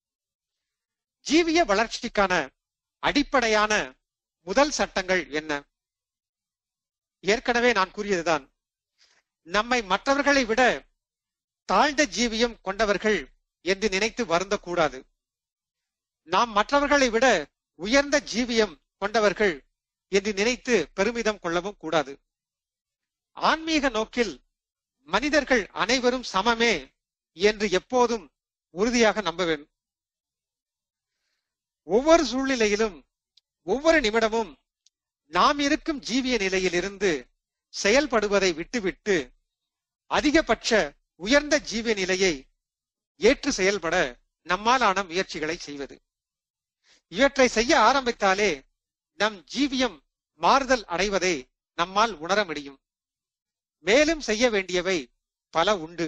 A: ஜீவிய வளர்ச்சிக்கான அடிப்படையான முதல் சட்டங்கள் என்ன? ஏற்கனவே நான் கூறியதுதான். நம்மை மற்றவர்களை விட தாழ்ந்த ஜீவியம் கொண்டவர்கள் என்று நினைத்து வருந்தக்கூடாது. நாம் மற்றவர்களை விட உயர்ந்த ஜீவியம் கொண்டவர்கள் என்று நினைத்து பெருமிதம் கொள்ளவும் கூடாது. ஆன்மீக நோக்கில் மனிதர்கள் அனைவரும் சமமே என்று எப்போதும் உறுதியாக நம்ப வேண்டும். ஒவ்வொரு சூழ்நிலையிலும் ஒவ்வொரு நிமிடமும் நாம் இருக்கும் ஜீவிய நிலையில் இருந்து செயல்படுவதை விட்டுவிட்டு அதிகபட்ச உயர்ந்த ஜீவிய நிலையை ஏற்று செயல்பட நம்மாலான முயற்சிகளை செய்வது. இவற்றை செய்ய ஆரம்பித்தாலே நம் ஜீவியம் மாறுதல் அடைவதை நம்மால் உணர முடியும். மேலும் செய்ய வேண்டியவை பல உண்டு.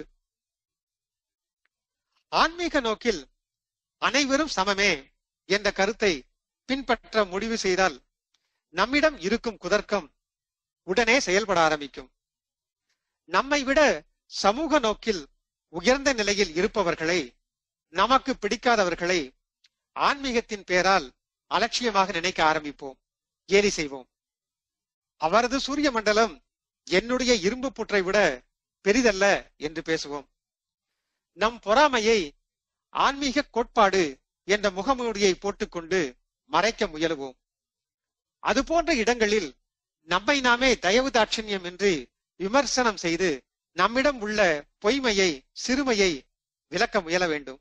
A: ஆன்மீக நோக்கில் அனைவரும் சமமே என்ற கருத்தை பின்பற்ற முடிவு செய்தால் நம்மிடம் இருக்கும் குதர்க்கம் உடனே செயல்பட ஆரம்பிக்கும். நம்மை விட சமூக நோக்கில் உயர்ந்த நிலையில் இருப்பவர்களை, நமக்கு பிடிக்காதவர்களை ஆன்மீகத்தின் பெயரால் அலட்சியமாக நினைக்க ஆரம்பிப்போம், கேலி செய்வோம். அவரது சூரிய மண்டலம் என்னுடைய இரும்பு புற்றை விட பெரிதல்ல என்று பேசுவோம். நம் பொறாமையை ஆன்மீக கோட்பாடு என்ற முகமூடியை போட்டுக்கொண்டு மறைக்க முயலுவோம். அது போன்ற இடங்களில் நம்மை நாமே தயவு தாட்சண்யம் என்று விமர்சனம் செய்து நம்மிடம் உள்ள பொய்மையை, சிறுமையை விளக்க முயல வேண்டும்.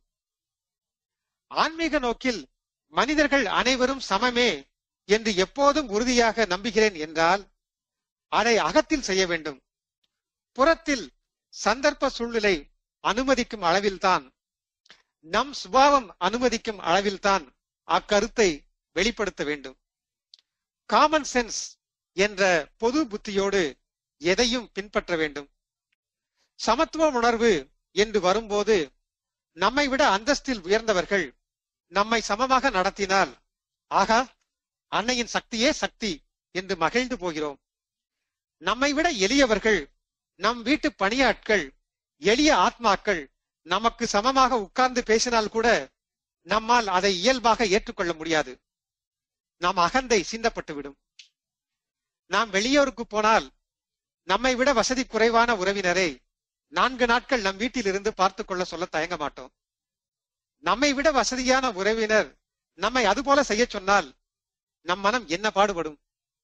A: ஆன்மீக நோக்கில் மனிதர்கள் அனைவரும் சமமே என்று எப்போதும் உறுதியாக நம்புகிறேன் என்றால் அதை அகத்தில் செய்ய வேண்டும். புறத்தில் சந்தர்ப்ப சூழ்நிலை அனுமதிக்கும் அளவில்தான், நம் சுபாவம் அனுமதிக்கும் அளவில்தான் அக்கருத்தை வெளிப்படுத்த வேண்டும். காமன் சென்ஸ் என்ற பொது புத்தியோடு எதையும் பின்பற்ற வேண்டும். சமத்துவ உணர்வு என்று வரும்போது நம்மை விட அந்தஸ்தில் உயர்ந்தவர்கள் நம்மை சமமாக நடத்தினால், ஆகா, அன்னையின் சக்தியே சக்தி என்று மகிழ்ந்து போகிறோம். நம்மை விட எளியவர்கள், நம் வீட்டு பணியாட்கள், எளிய ஆத்மாக்கள் நமக்கு சமமாக உட்கார்ந்து பேசினால் கூட நம்மால் அதை இயல்பாக ஏற்றுக்கொள்ள முடியாது. நாம் அகந்தை சிந்தப்பட்டுவிடும். நாம் வெளியூருக்கு போனால் நம்மை விட வசதி குறைவான உறவினரை 4 நாட்கள் நம் வீட்டில் இருந்து பார்த்து கொள்ள சொல்ல தயங்க மாட்டோம். நம்மை விட வசதியான உறவினர் நம்மை அதுபோல செய்ய சொன்னால் நம் மனம் என்ன பாடுபடும்?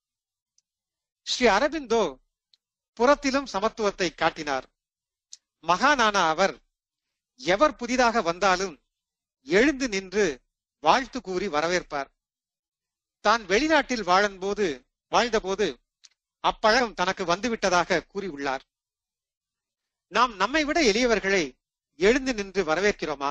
A: ஸ்ரீ அரபிந்தோ புறத்திலும் சமத்துவத்தை காட்டினார். மகானான அவர் எவர் புதிதாக வந்தாலும் எழுந்து நின்று வாழ்த்து கூறி வரவேற்பார். தான் வெளிநாட்டில் வாழ்ந்தபோது அப்பழக்கம் தனக்கு வந்துவிட்டதாக கூறியுள்ளார். நாம் நம்மை விட எளியவர்களை எழுந்து நின்று வரவேற்கிறோமா?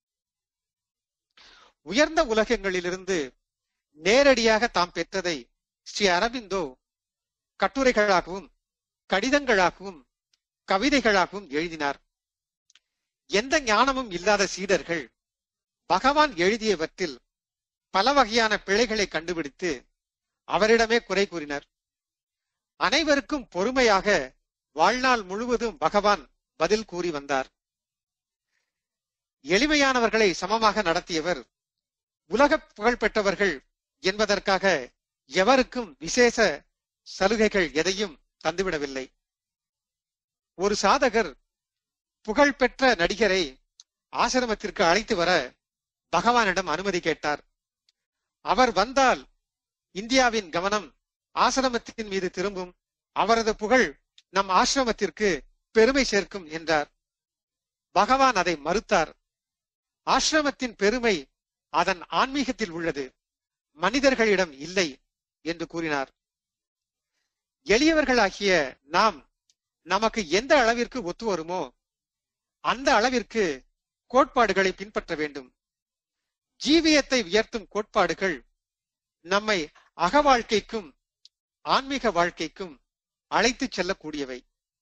A: உயர்ந்த உலகங்களிலிருந்து நேரடியாக தாம் பெற்றதை ஸ்ரீ அரபிந்தோ கட்டுரைகளாகவும் கடிதங்களாகவும் கவிதைகளாகவும் எழுதினார். எந்த ஞானமும் இல்லாத சீடர்கள் பகவான் எழுதியவற்றில் பல வகையான பிழைகளை கண்டுபிடித்து அவரிடமே குறை கூறினர். அனைவருக்கும் பொறுமையாக வாழ்நாள் முழுவதும் பகவான் பதில் கூறி வந்தார். எளிமையானவர்களை சமமாக நடத்தியவர். உலக புகழ் பெற்றவர்கள் என்பதற்காக எவருக்கும் விசேஷ சலுகைகள் எதையும் தந்துவிடவில்லை. ஒரு சாதகர் புகழ்பெற்ற நடிகரை ஆசிரமத்திற்கு அழைத்து வர பகவானிடம் அனுமதி கேட்டார். அவர் வந்தால் இந்தியாவின் கவனம் ஆசிரமத்தின் மீது திரும்பும், அவரது புகழ் நம் ஆசிரமத்திற்கு பெருமை சேர்க்கும் என்றார். பகவான் அதை மறுத்தார். ஆசிரமத்தின் பெருமை அதன் ஆன்மீகத்தில் உள்ளது, மனிதர்களிடம் இல்லை என்று கூறினார். எளியவர்களாகிய நாம் நமக்கு எந்த அளவிற்கு ஒத்து வருமோ அந்த அளவிற்கு கோட்பாடுகளை பின்பற்ற வேண்டும். ஜீவியத்தை உயர்த்தும் கோட்பாடுகள் நம்மை அக வாழ்க்கைக்கும் ஆன்மீக வாழ்க்கைக்கும் அழைத்து செல்லக்கூடியவை.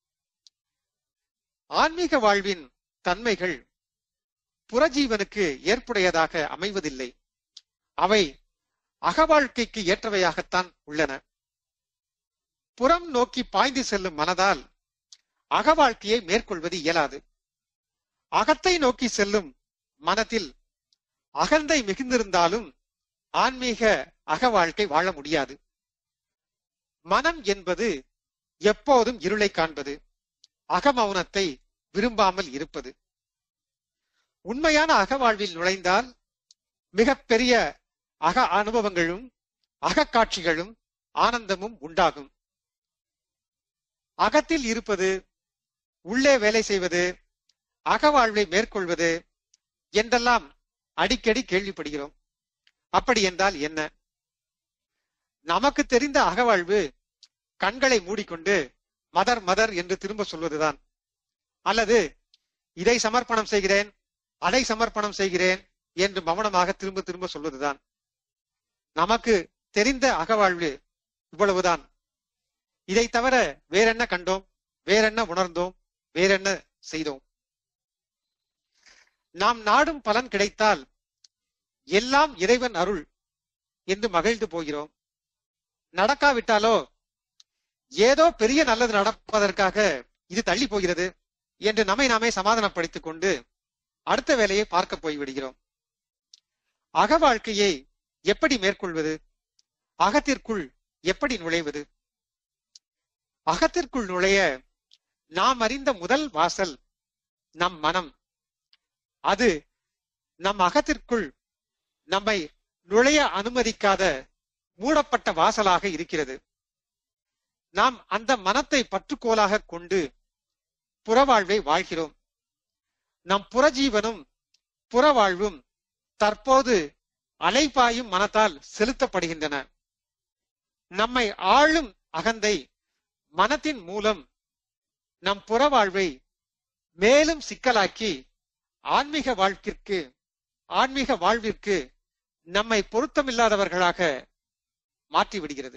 A: ஆன்மீக வாழ்வின் தன்மைகள் புறஜீவனுக்கு ஏற்புடையதாக அமைவதில்லை. அவை அக வாழ்க்கைக்கு ஏற்றவையாகத்தான் உள்ளன. புறம் நோக்கி பாய்ந்து செல்லும் மனதால் அக வாழ்க்கையை மேற்கொள்வது இயலாது. அகத்தை நோக்கி செல்லும் மனத்தில் அகந்தை மிகுந்திருந்தாலும் ஆன்மீக அக வாழ்க்கை வாழ முடியாது. மனம் என்பது எப்போதும் இருளை காண்பது, அகமௌனத்தை விரும்பாமல் இருப்பது. உண்மையான அகவாழ்வில் நுழைந்தால் மிகப்பெரிய அக அனுபவங்களும் அகக்காட்சிகளும் ஆனந்தமும் உண்டாகும். அகத்தில் இருப்பது, உள்ளே வேலை செய்வது, அகவாழ்வை மேற்கொள்வது என்றெல்லாம் அடிக்கடி கேள்விப்படுகிறோம். அப்படி என்றால் என்ன? நமக்கு தெரிந்த அகவாழ்வு கண்களை மூடிக்கொண்டு மதர் மதர் என்று திரும்ப சொல்வதுதான், அல்லது இதை சமர்ப்பணம் செய்கிறேன், அதை சமர்ப்பணம் செய்கிறேன் என்று மௌனமாக திரும்ப திரும்ப சொல்வதுதான். நமக்கு தெரிந்த அகவாழ்வு இவ்வளவுதான். இதை தவிர வேறென்ன கண்டோம், வேறென்ன உணர்ந்தோம், வேறென்ன செய்தோம்? நாம் நாடும் பலன் கிடைத்தால் எல்லாம் இறைவன் அருள் என்று மகிழ்ந்து போகிறோம். நடக்காவிட்டாலோ ஏதோ பெரிய நல்லது நடப்பதற்காக இது தள்ளி போகிறது என்று நம்மை நாமே சமாதானப்படுத்திக் கொண்டு அடுத்த வேலையை பார்க்க போய்விடுகிறோம். அக வாழ்க்கையை எப்படி மேற்கொள்வது? அகத்திற்குள் எப்படி நுழைவது? அகத்திற்குள் நுழைய நாம் அறிந்த முதல் வாசல் நம் மனம். அது நம் அகத்திற்குள் நம்மை நுழைய அனுமதிக்காத மூடப்பட்ட வாசலாக இருக்கிறது. நாம் அந்த மனத்தை பற்றுக்கோலாக கொண்டு புறவாழ்வை வாழ்கிறோம். நம் புறஜீவனும் புறவாழ்வும் தற்போது அலைபாயும் மனத்தால் செலுத்தப்படுகின்றன. நம்மை ஆளும் அகந்தை மனத்தின் மூலம் நம் புறவாழ்வை மேலும் சிக்கலாக்கி ஆன்மீக வாழ்விற்கு நம்மை பொருத்தமில்லாதவர்களாக மாற்றிவிடுகிறது.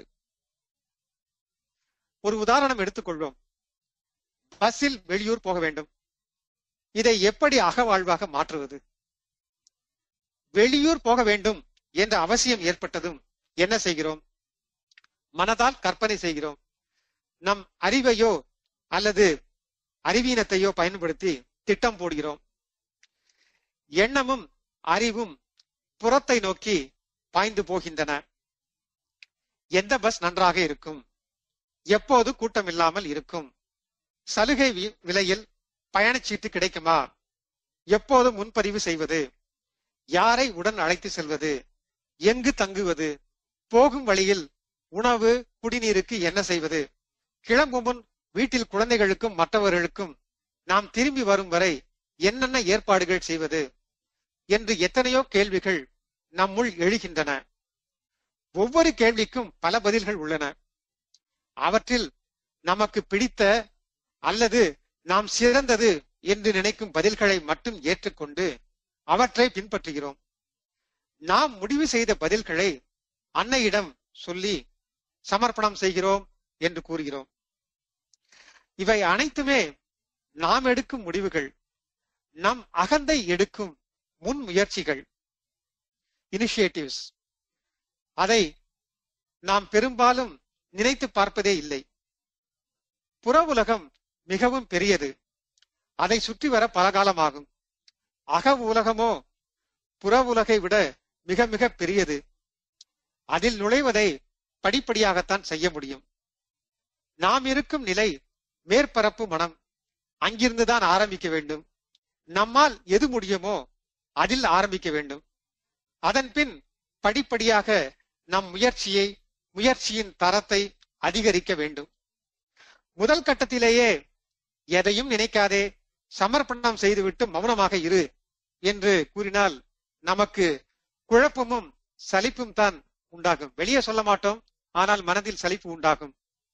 A: ஒரு உதாரணம் எடுத்துக்கொள்வோம். பஸ்ஸில் வெளியூர் போக வேண்டும். இதை எப்படி அகவாழ்வாக மாற்றுவது? வெளியூர் போக வேண்டும் என்ற அவசியம் ஏற்பட்டதும் என்ன செய்கிறோம்? மனதால் கற்பனை செய்கிறோம். நம் அறிவையோ அல்லது அறிவீனத்தையோ பயன்படுத்தி திட்டம் போடுகிறோம். எண்ணமும் அறிவும் புறத்தை நோக்கி பாய்ந்து போகின்றன. எந்த பஸ் நன்றாக இருக்கும்? எப்போது கூட்டம் இல்லாமல் இருக்கும்? சலுகை விலையில் பயணச்சீட்டு கிடைக்குமா? எப்போது முன்பதிவு செய்வது? யாரை உடன் அழைத்து செல்வது? எங்கு தங்குவது? போகும் வழியில் உணவு குடிநீருக்கு என்ன செய்வது? கிளம்பும் முன் வீட்டில் குழந்தைகளுக்கும் மற்றவர்களுக்கும் நாம் திரும்பி வரும் வரை என்னென்ன ஏற்பாடுகள் செய்வது என்று எத்தனையோ கேள்விகள் நம்முள் எழுகின்றன. ஒவ்வொரு கேள்விக்கும் பல பதில்கள் உள்ளன. அவற்றில் நமக்கு பிடித்த அல்லது நாம் சிறந்தது என்று நினைக்கும் பதில்களை மட்டும் ஏற்றுக்கொண்டு அவற்றை பின்பற்றுகிறோம். நாம் முடிவு செய்த பதில்களை அன்னையிடம் சொல்லி சமர்ப்பணம் செய்கிறோம் என்று கூறுகிறோம். இவை அனைத்துமே நாம் எடுக்கும் முடிவுகள், நம் அகந்தை எடுக்கும் முன் முயற்சிகள், இனிஷியேட்டிவ்ஸ். அதை நாம் பெரும்பாலும் நினைத்து பார்ப்பதே இல்லை. புற உலகம் மிகவும் பெரியது. அதை சுற்றி வர பல காலமாகும். அக உலகமோ புற உலகை விட மிக மிக பெரியது. அதில் நுழைவதை படிப்படியாகத்தான் செய்ய முடியும். நாம் இருக்கும் நிலை மேற்பரப்பு மனம், அங்கிருந்துதான் ஆரம்பிக்க வேண்டும். நம்மால் எது முடியுமோ அதில் ஆரம்பிக்க வேண்டும். அதன் பின் படிப்படியாக நம் முயற்சியின் தரத்தை அதிகரிக்க வேண்டும். முதல் கட்டத்திலேயே எதையும் நினைக்காதே, சமர்ப்பணம் செய்துவிட்டு மௌனமாக இரு என்று கூறினால் நமக்கு குழப்பமும் சலிப்பும் தான் உண்டாகும். வெளியே சொல்ல மாட்டோம், ஆனால் மனதில் சலிப்பு உண்டாகும்.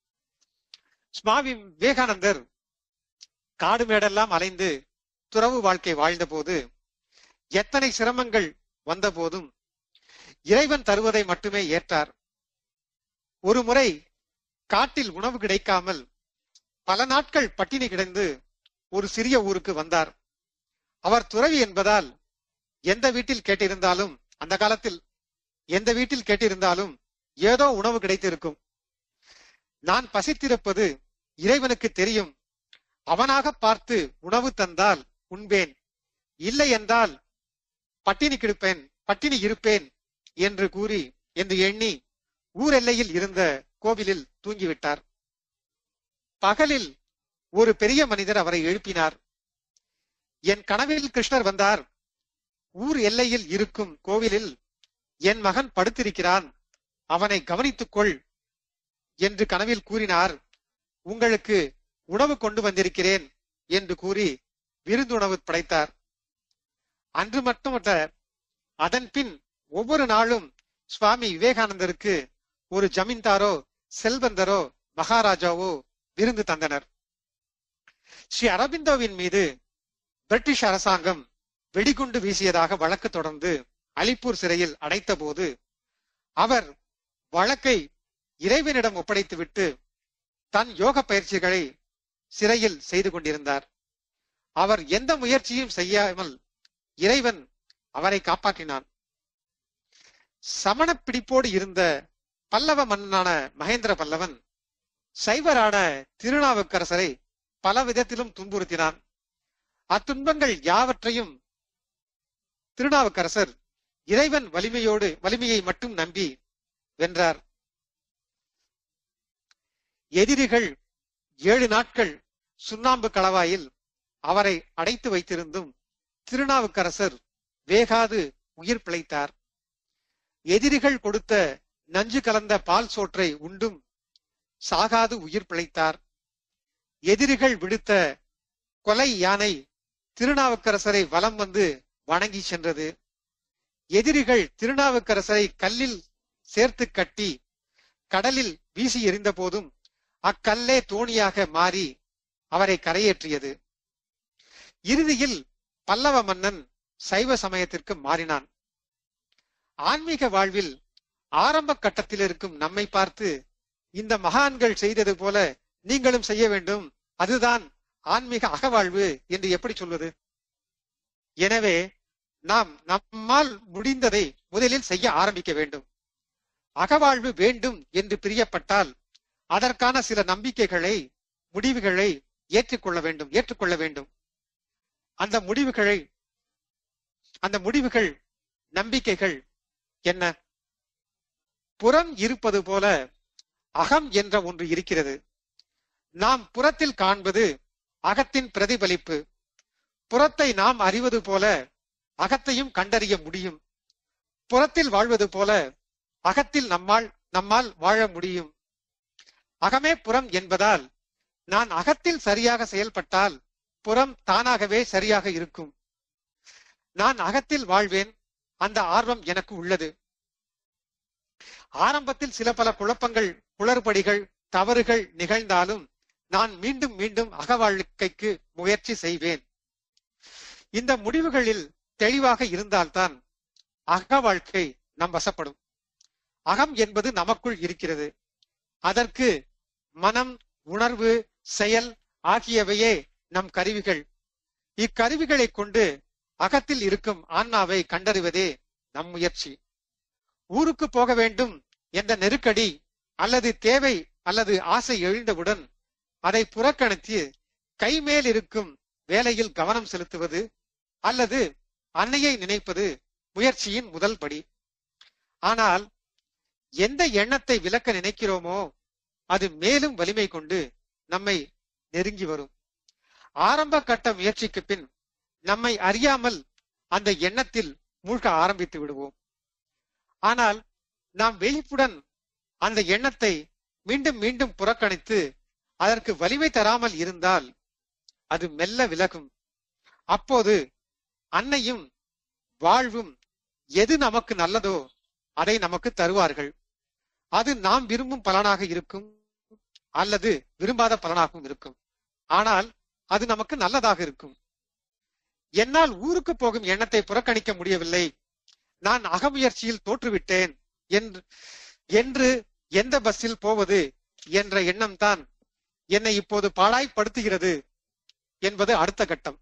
A: சுவாமி விவேகானந்தர் காடு மேடெல்லாம் அலைந்து துறவு வாழ்க்கை வாழ்ந்த போது எத்தனை சிரமங்கள் வந்த போதும் இறைவன் தருவதை மட்டுமே ஏற்றார். ஒரு முறை காட்டில் உணவு கிடைக்காமல் பல நாட்கள் பட்டினி கிடந்து ஒரு சிறிய ஊருக்கு வந்தார். அவர் துறவி என்பதால் எந்த வீட்டில் கேட்டிருந்தாலும், அந்த காலத்தில் எந்த வீட்டில் கேட்டிருந்தாலும் ஏதோ உணவு கிடைத்திருக்கும். நான் பசித்திருப்பது இறைவனுக்கு தெரியும், அவனாக பார்த்து உணவு தந்தால் உண்பேன், இல்லை என்றால் பட்டினி இருப்பேன் என்று எண்ணி ஊர் எல்லையில் இருந்த கோவிலில் தூங்கிவிட்டார். பகலில் ஒரு பெரிய மனிதர் அவரை எழுப்பினார். என் கனவில் கிருஷ்ணர் வந்தார், ஊர் எல்லையில் இருக்கும் கோவிலில் என் மகன் படுத்திருக்கிறான், அவனை கவனித்துக் கொள் என்று கனவில் கூறினார். உங்களுக்கு உணவு கொண்டு வந்திருக்கிறேன் என்று கூறி விருந்துணவு படைத்தார். அன்று மட்டுமல்ல, அதன் பின் ஒவ்வொரு நாளும் சுவாமி விவேகானந்தருக்கு ஒரு ஜமீன்தாரோ செல்வந்தரோ மகாராஜாவோ விருந்து தந்தனர். ஸ்ரீ அரபிந்தோவின் மீது பிரிட்டிஷ் அரசாங்கம் வெடிகுண்டு வீசியதாக வழக்கு தொடர்ந்து அலிப்பூர் சிறையில் அடைத்த போது அவர் வழக்கை இறைவனிடம் ஒப்படைத்துவிட்டு தன் யோக பயிற்சிகளை சிறையில் செய்து கொண்டிருந்தார். அவர் எந்த முயற்சியும் செய்யாமல் இறைவன் அவரை காப்பாற்றினான். சமண பிடிப்போடு இருந்த பல்லவ மன்னனான மகேந்திர பல்லவன் சைவரான திருநாவுக்கரசரை பல விதத்திலும் துன்புறுத்தினான். அத்துன்பங்கள் யாவற்றையும் திருநாவுக்கரசர் இறைவன் வலிமையை மட்டும் நம்பி வென்றார். எதிரிகள் 7 நாட்கள் சுண்ணாம்பு களவாயில் அவரை அடைத்து வைத்திருந்தும் திருநாவுக்கரசர் வேகாது உயிர் பிழைத்தார். எதிரிகள் கொடுத்த நஞ்சு கலந்த பால் சோற்றை உண்டும் சாகாது உயிர் பிழைத்தார். எதிரிகள் விடுத்த கொலை யானை திருநாவுக்கரசரை வலம் வந்து வணங்கி சென்றது. எதிரிகள் திருநாவுக்கரசரை கல்லில் சேர்த்து கட்டி கடலில் வீசி எறிந்த போதும் அக்கல்லே தோணியாக மாறி அவரை கரையேற்றியது. இறுதியில் பல்லவ மன்னன் சைவ சமயத்திற்கு மாறினான். ஆன்மீக வாழ்வில் ஆரம்ப கட்டத்தில் இருக்கும் நம்மை பார்த்து இந்த மகான்கள் செய்தது போல நீங்களும் செய்ய வேண்டும், அதுதான் ஆன்மீக அகவாழ்வு என்று எப்படி சொல்வது? எனவே நாம் நம்மால் முடிந்ததை முதலில் செய்ய ஆரம்பிக்க வேண்டும். அகவாழ்வு வேண்டும் என்று பிரியப்பட்டால் அதற்கான சில நம்பிக்கைகளை முடிவுகளை ஏற்றுக்கொள்ள வேண்டும். அந்த முடிவுகள் நம்பிக்கைகள் என்ன? புறம் இருப்பது போல அகம் என்ற ஒன்று இருக்கிறது. நாம் புறத்தில் காண்பது அகத்தின் பிரதிபலிப்பு. புறத்தை நாம் அறிவது போல அகத்தையும் கண்டறிய முடியும். புறத்தில் வாழ்வது போல அகத்தில் நம்மால் வாழ முடியும். அகமே புறம் என்பதால் நான் அகத்தில் சரியாக செயல்பட்டால் புறம் தானாகவே சரியாக இருக்கும். நான் அகத்தில் வாழ்வேன், அந்த ஆர்வம் எனக்கு உள்ளது. ஆரம்பத்தில் சில பல குழப்பங்கள், குளறுபடிகள், தவறுகள் நிகழ்ந்தாலும் நான் மீண்டும் மீண்டும் அக வாழ்க்கைக்கு முயற்சி செய்வேன். இந்த முடிவுகளில் தெளிவாக இருந்தால்தான் அக வாழ்க்கை நம் வசப்படும். அகம் என்பது நமக்குள் இருக்கிறது. அதற்கு மனம், உணர்வு, செயல் ஆகியவையே நம் கருவிகள். இக்கருவிகளை கொண்டு அகத்தில் இருக்கும் ஆன்மாவை கண்டறிவதே நம் முயற்சி. ஊருக்கு போக வேண்டும் என்ற நெருக்கடி அல்லது தேவை அல்லது ஆசை எழுந்தவுடன் அதை புறக்கணித்து கைமேல் இருக்கும் வேலையில் கவனம் செலுத்துவது அல்லது அன்னையை நினைப்பது முயற்சியின் முதல் படி. ஆனால் எந்த எண்ணத்தை விலக்க நினைக்கிறோமோ அது மேலும் வலிமை கொண்டு நம்மை நெருங்கி வரும். ஆரம்ப கட்ட முயற்சிக்கு பின் நம்மை அறியாமல் அந்த எண்ணத்தில் மூழ்க ஆரம்பித்து விடுவோம். ஆனால் நாம் விழிப்புடன் அந்த எண்ணத்தை மீண்டும் மீண்டும் புறக்கணித்து அதற்கு வலிமை தராமல் இருந்தால் அது மெல்ல விலகும். அப்போது அன்னையும் வாழ்வும் எது நமக்கு நல்லதோ அதை நமக்கு தருவார்கள். அது நாம் விரும்பும் பலனாக இருக்கும் அல்லது விரும்பாத பலனாகவும் இருக்கும். ஆனால் அது நமக்கு நல்லதாக இருக்கும். என்னால் ஊருக்கு போகும் எண்ணத்தை புறக்கணிக்க முடியவில்லை, நான் அகமுயற்சியில் தோற்றுவிட்டேன் என்று எந்த பஸ்ஸில் போவது என்ற எண்ணம் தான் என்னை இப்போது பாழாய்ப்படுத்துகிறது என்பது அடுத்த கட்டம்.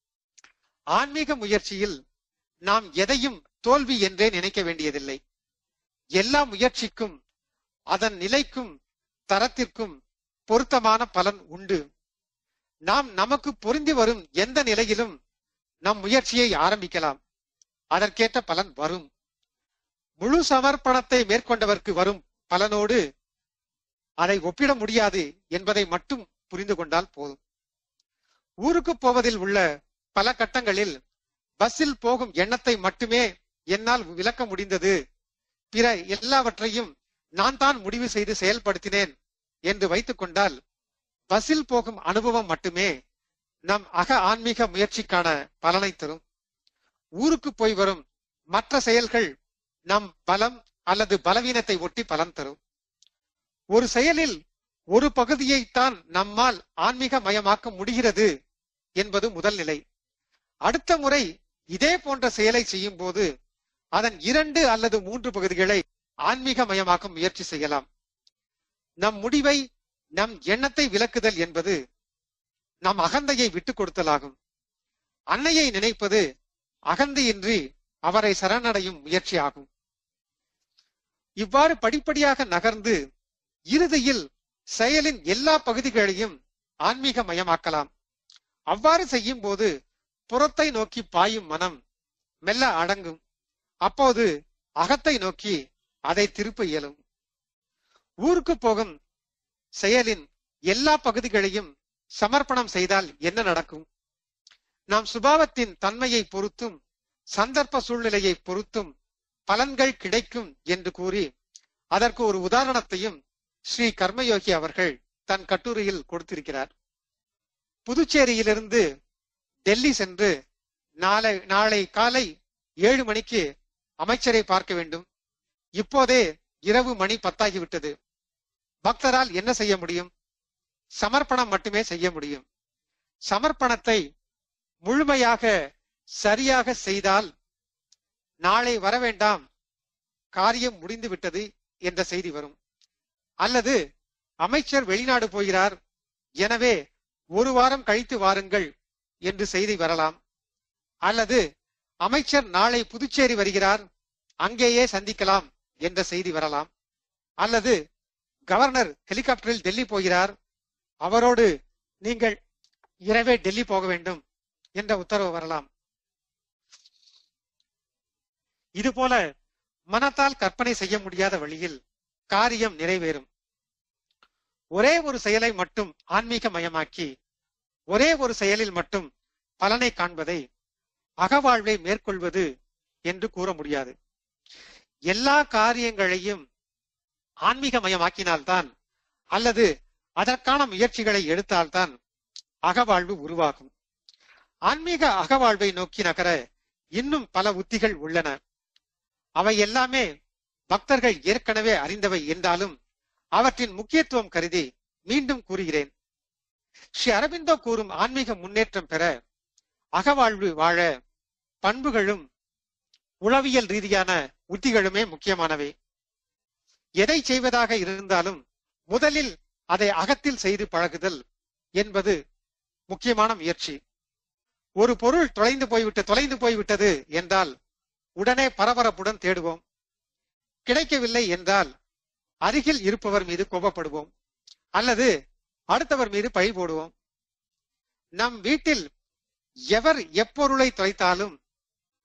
A: ஆன்மீக முயற்சியில் நாம் எதையும் தோல்வி என்றே நினைக்க வேண்டியதில்லை. எல்லா முயற்சிக்கும் அதன் நிலைக்கும் தரத்திற்கும் பொருத்தமான பலன் உண்டு. நாம் நமக்கு பொருந்தி வரும் எந்த நிலையிலும் நம் முயற்சியை ஆரம்பிக்கலாம். அதற்கேற்ற பலன் வரும். முழு சமர்ப்பணத்தை மேற்கொண்டவர்க்கு வரும் பலனோடு அதை ஒப்பிட முடியாது என்பதை மட்டும் புரிந்து கொண்டால் போதும். ஊருக்கு போவதில் உள்ள பல கட்டங்களில் பஸ்ஸில் போகும் எண்ணத்தை மட்டுமே என்னால் விலக்க முடிந்தது, பிற எல்லாவற்றையும் நான் தான் முடிவு செய்து செயல்படுத்தினேன் என்று வைத்துக் கொண்டால் பஸ்ஸில் போகும் அனுபவம் மட்டுமே நம் அக ஆன்மீக முயற்சிக்கான பலனை தரும். ஊருக்கு போய் வரும் மற்ற செயல்கள் நம் பலம் அல்லது பலவீனத்தை ஒட்டி பலன் தரும். ஒரு செயலில் ஒரு பகுதியைத்தான் நம்மால் ஆன்மீக மயமாக்க முடிகிறது என்பது முதல் நிலை. அடுத்த முறை இதே போன்ற செயலை செய்யும் போது அதன் 2 அல்லது 3 பகுதிகளை ஆன்மீக மயமாக்க முயற்சி செய்யலாம். நம் முடிவை, நம் எண்ணத்தை விலக்குதல் என்பது நம் அகந்தையை விட்டுக் கொடுத்தலாகும். அன்னையை நினைப்பது அகந்தையின்றி அவரை சரணடையும் முயற்சி ஆகும். இவ்வாறு படிப்படியாக நகர்ந்து இறுதியில் செயலின் எல்லா பகுதிகளையும் ஆன்மீக மயமாக்கலாம். அவ்வாறு செய்யும் போது புறத்தை நோக்கி பாயும் மனம் மெல்ல அடங்கும். அப்போது அகத்தை நோக்கி அதை திருப்ப இயலும். ஊருக்கு போகும் செயலின் எல்லா பகுதிகளையும் சமர்ப்பணம் செய்தால் என்ன நடக்கும்? நாம் சுபாவத்தின் தன்மையை பொறுத்தும் சந்தர்ப்ப சூழ்நிலையை பொறுத்தும் பலன்கள் கிடைக்கும் என்று கூறி அதற்கு ஒரு உதாரணத்தையும் ஸ்ரீ கர்மயோகி அவர்கள் தன் கட்டுரையில் கொடுத்திருக்கிறார். புதுச்சேரியிலிருந்து டெல்லி சென்று நாளை காலை 7 மணிக்கு அமைச்சரை பார்க்க வேண்டும். இப்போதே இரவு மணி 10 ஆகிவிட்டது. பக்தரால் என்ன செய்ய முடியும்? சமர்ப்பணம் மட்டுமே செய்ய முடியும். சமர்ப்பணத்தை முழுமையாக சரியாக செய்தால் நாளை வர வேண்டாம், காரியம் முடிந்து விட்டது என்ற செய்தி வரும். அல்லது அமைச்சர் வெளிநாடு போகிறார், எனவே 1 வாரம் கழித்து வாருங்கள் என்று செய்தி வரலாம். அல்லது அமைச்சர் நாளை புதுச்சேரி வருகிறார், அங்கேயே சந்திக்கலாம் என்ற செய்தி வரலாம். அல்லது கவர்னர் ஹெலிகாப்டரில் டெல்லி போகிறார், அவரோடு நீங்கள் இரவே டெல்லி போக வேண்டும் என்ற உத்தரவு வரலாம். இதுபோல மனத்தால் கற்பனை செய்ய முடியாத வழியில் காரியம் நிறைவேறும். ஒரே ஒரு செயலை மட்டும் ஆன்மீக மயமாக்கி ஒரே ஒரு செயலில் மட்டும் பலனை காண்பதை அகவாழ்வை மேற்கொள்வது என்று கூற முடியாது. எல்லா காரியங்களையும் ஆன்மீக மயமாக்கினால்தான் அல்லது அதற்கான முயற்சிகளை எடுத்தால்தான் அகவாழ்வு உருவாகும். ஆன்மீக அகவாழ்வை நோக்கி நகர இன்னும் பல உத்திகள் உள்ளன. அவை எல்லாமே பக்தர்கள் ஏற்கனவே அறிந்தவை என்றாலும் அவற்றின் முக்கியத்துவம் கருதி மீண்டும் கூறுகிறேன். ஸ்ரீ அரவிந்தோ கூறும் ஆன்மீக முன்னேற்றம் பெற அகவாழ்வு வாழ பண்புகளும் உளவியல் ரீதியான உத்திகளுமே முக்கியமானவை. எதை செய்வதாக இருந்தாலும் முதலில் அதை அகத்தில் செய்து பழகுதல் என்பது முக்கியமான முயற்சி. ஒரு பொருள் தொலைந்து போய்விட்டது என்றால் உடனே பரபரப்புடன் தேடுவோம். கிடைக்கவில்லை என்றால் அருகில் இருப்பவர் மீது கோபப்படுவோம் அல்லது அடுத்தவர் மீது பழி போடுவோம். நம் வீட்டில் எவர் எப்பொருளை தொலைத்தாலும்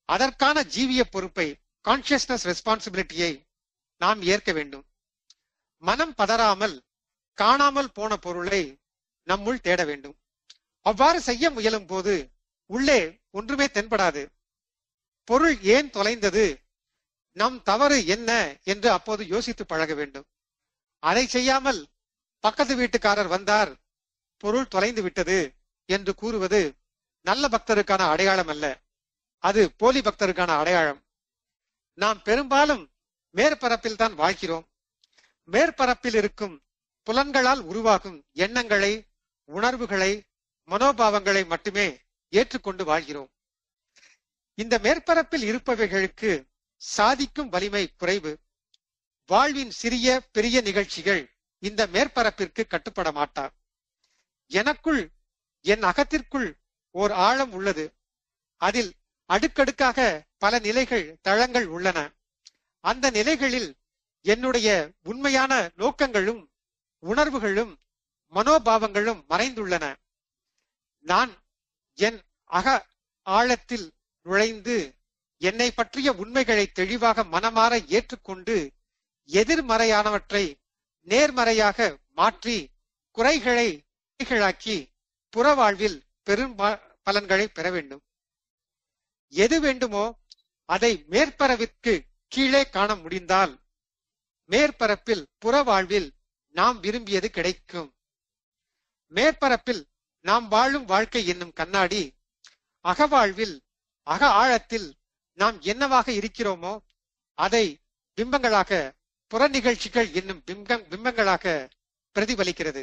A: அதற்கான ஜீவிய பொறுப்பை, கான்சியஸ்னஸ் ரெஸ்பான்சிபிலிட்டியை நாம் ஏற்க வேண்டும். மனம் பதறாமல் காணாமல் போன பொருளை நம்முள் தேட வேண்டும். அவ்வாறு செய்ய முயலும் போது உள்ளே ஒன்றுமே தென்படாது. பொருள் ஏன் தொலைந்தது, நம் தவறு என்ன என்று அப்போது யோசித்து பழக வேண்டும். அதை செய்யாமல் பக்கத்து வீட்டுக்காரர் வந்தார், பொருள் தொலைந்து விட்டது என்று கூறுவது நல்ல பக்தருக்கான அடையாளம் அல்ல, அது போலி பக்தருக்கான அடையாளம். நாம் பெரும்பாலும் மேற்பரப்பில் தான் வாழ்கிறோம். மேற்பரப்பில் இருக்கும் புலன்களால் உருவாகும் எண்ணங்களை, உணர்வுகளை, மனோபாவங்களை மட்டுமே ஏற்றுக்கொண்டு வாழ்கிறோம். இந்த மேற்பரப்பில் இருப்பவைகளுக்கு சாதிக்கும் வலிமை குறைவு. வாழ்வின் சிறிய பெரிய நிகழ்ச்சிகள் இந்த மேற்பரப்பிற்கு கட்டுப்பட மாட்டார். எனக்குள், என் அகத்திற்குள் ஓர் ஆழம் உள்ளது. அதில் அடுக்கடுக்காக பல நிலைகள், தளங்கள் உள்ளன. அந்த நிலைகளில் என்னுடைய உண்மையான நோக்கங்களும் உணர்வுகளும் மனோபாவங்களும் மறைந்துள்ளன. நான் என் அக ஆழத்தில் நுழைந்து என்னை பற்றிய உண்மைகளை தெளிவாக மனமாற ஏற்றுக்கொண்டு எதிர்மறையானவற்றை நேர்மறையாக மாற்றி குறைகளை குறைகளாக்கி புறவாழ்வில் பெரும் பலன்களை பெற வேண்டும். எது வேண்டுமோ அதை மேற்பரப்பிற்கு கீழே காண முடிந்தால் மேற்பரப்பில் புறவாழ்வில் நாம் விரும்பியது கிடைக்கும். மேற்பரப்பில் நாம் வாழும் வாழ்க்கை என்னும் கண்ணாடி, அகவாழ்வில் அக ஆழத்தில் நாம் என்னவாக இருக்கிறோமோ அதை பிம்பங்களாக, புற நிகழ்ச்சிகள் என்னும் பிம்பங்களாக பிரதிபலிக்கிறது.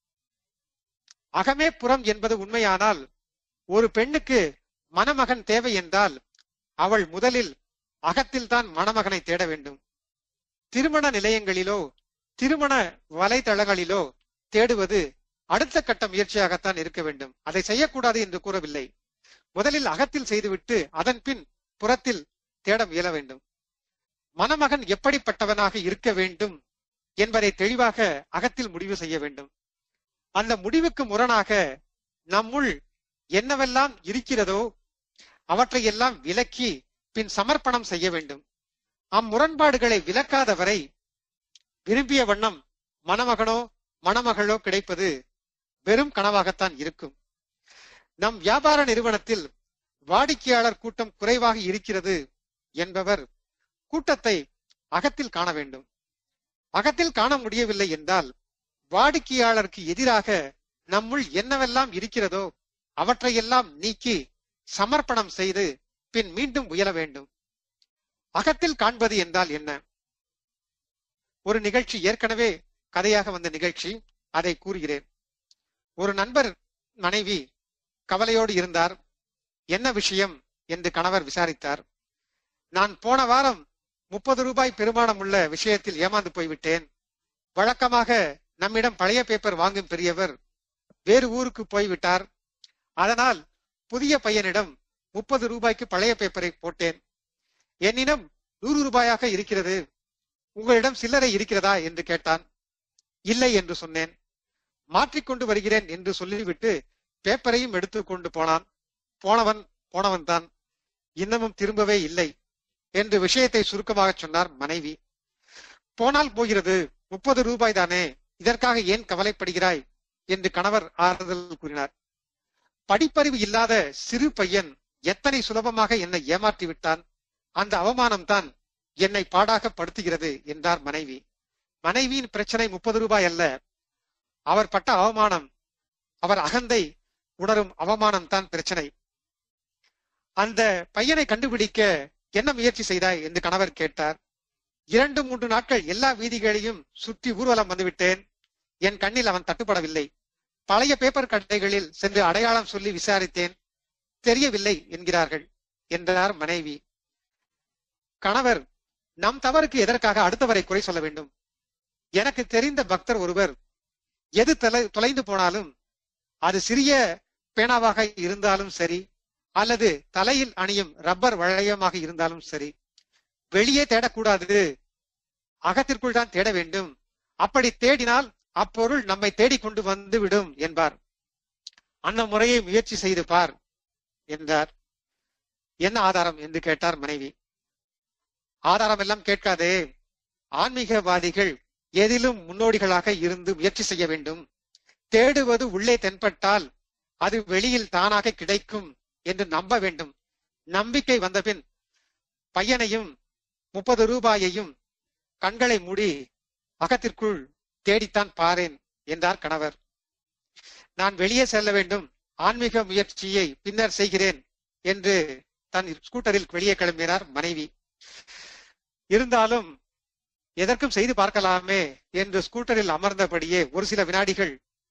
A: அகமே புறம் என்பது உண்மையானால், ஒரு பெண்ணுக்கு மணமகன் தேவை என்றால் அவள் முதலில் அகத்தில் தான் மணமகனை தேட வேண்டும். திருமண நிலையங்களிலோ திருமண வலைதளங்களிலோ தேடுவது அடுத்த கட்ட முயற்சியாகத்தான் இருக்க வேண்டும். அதை செய்யக்கூடாது என்று கூறவில்லை. முதலில் அகத்தில் செய்துவிட்டு அதன் பின் புறத்தில் தேட முயல வேண்டும். மணமகன் எப்படிப்பட்டவனாக இருக்க வேண்டும் என்பதை தெளிவாக அகத்தில் முடிவு செய்ய வேண்டும். அந்த முடிவுக்கு முரணாக நம்முள் என்னவெல்லாம் இருக்கிறதோ அவற்றையெல்லாம் விலக்கி பின் சமர்ப்பணம் செய்ய வேண்டும். அம்முரண்பாடுகளை விலக்காத வரை விரும்பிய வண்ணம் மணமகனோ மணமகளோ கிடைப்பது வெறும் கனவாகத்தான் இருக்கும். நம் வியாபார நிறுவனத்தில் வாடிக்கையாளர் கூட்டம் குறைவாக இருக்கிறது என்பவர் கூட்டத்தை அகத்தில் காண வேண்டும். அகத்தில் காண முடியவில்லை என்றால் வாடிக்கையாளருக்கு எதிராக நம்முள் என்னவெல்லாம் இருக்கிறதோ அவற்றையெல்லாம் நீக்கி சமர்ப்பணம் செய்து பின் மீண்டும் முயல வேண்டும். அகத்தில் காண்பது என்றால் என்ன? ஒரு நிகழ்ச்சி, ஏற்கனவே கதையாக வந்த நிகழ்ச்சி, அதை கூறுகிறேன். ஒரு நண்பர் மனைவி கவலையோடு இருந்தார். என்ன விஷயம் என்று கணவர் விசாரித்தார். நான் போன வாரம் 30 ரூபாய் பெருமானம் உள்ள விஷயத்தில் ஏமாந்து போய்விட்டேன். வழக்கமாக நம்மிடம் பழைய பேப்பர் வாங்கும் பெரியவர் வேறு ஊருக்கு போய்விட்டார். அதனால் புதிய பையனிடம் 30 ரூபாய்க்கு பழைய பேப்பரை போட்டேன். என்னிடம் 100 ரூபாயாக இருக்கிறது, உங்களிடம் சில்லறை இருக்கிறதா என்று கேட்டான். இல்லை என்று சொன்னேன். மாற்றிக்கொண்டு வருகிறேன் என்று சொல்லிவிட்டு பேப்பரையும் எடுத்து கொண்டு போனான். போனவன் தான், இன்னமும் திரும்பவே இல்லை என்று விஷயத்தை சுருக்கமாக சொன்னார் மனைவி. போனால் போகிறது, 30 ரூபாய் தானே, இதற்காக ஏன் கவலைப்படுகிறாய் என்று கணவர் ஆறுதல் கூறினார். படிப்பறிவு இல்லாத சிறு பையன் எத்தனை சுலபமாக என்னை ஏமாற்றி விட்டான். அந்த அவமானம் தான் என்னை பாடாக படுத்துகிறது என்றார் மனைவி. மனைவியின் பிரச்சனை 30 ரூபாய் அல்ல, அவர் பட்ட அவமானம், அவர் அகந்தை உணரும் அவமானம் தான் பிரச்சனை. அந்த பையனை கண்டுபிடிக்க என்ன முயற்சி செய்தாய் என்று கணவர் கேட்டார். 2-3 நாட்கள் எல்லா வீதிகளையும் சுற்றி ஊர்வலம் வந்துவிட்டேன். என் கண்ணில் அவன் தட்டுப்படவில்லை. பழைய பேப்பர் கடைகளில் சென்று அடையாளம் சொல்லி விசாரித்தேன், தெரியவில்லை என்கிறார்கள் என்றார் மனைவி. கணவர், நம் தவறுக்கு எதற்காக அடுத்தவரை குறை சொல்ல வேண்டும்? எனக்கு தெரிந்த பக்தர் ஒருவர் எது தொலைந்து போனாலும், அது சிறிய பேனாவாக இருந்தாலும் சரி அல்லது தலையில் அணியும் ரப்பர் வளையமாக இருந்தாலும் சரி, வெளியே தேடக்கூடாது, அகத்திற்குள் தான் தேட வேண்டும். அப்படி தேடினால் அப்பொருள் நம்மை தேடிக்கொண்டு வந்து விடும் என்பார். அந்த முறையை முயற்சி செய்து பார் என்றார். என்ன ஆதாரம் என்று கேட்டார் மனைவி. ஆதாரம் எல்லாம் கேட்காதே, ஆன்மீகவாதிகள் எதிலும் முன்னோடிகளாக இருந்து முயற்சி செய்ய வேண்டும். தேடுவது உள்ளே தென்பட்டால் அது வெளியில் தானாக கிடைக்கும் என்று நம்ப வேண்டும். நம்பிக்கை வந்தபின் பையனையும் 30 ரூபாயையும் கண்களை மூடி அகத்திற்குள் தேடித்தான் பாரேன் என்றார் கணவர். நான் வெளியே செல்ல வேண்டும், ஆன்மீக முயற்சியை பின்னர் செய்கிறேன் என்று தன் ஸ்கூட்டரில் வெளியே கிளம்பினார் மனைவி. இருந்தாலும் எதற்கும் செய்து பார்க்கலாமே என்று ஸ்கூட்டரில் அமர்ந்தபடியே ஒரு சில வினாடிகள்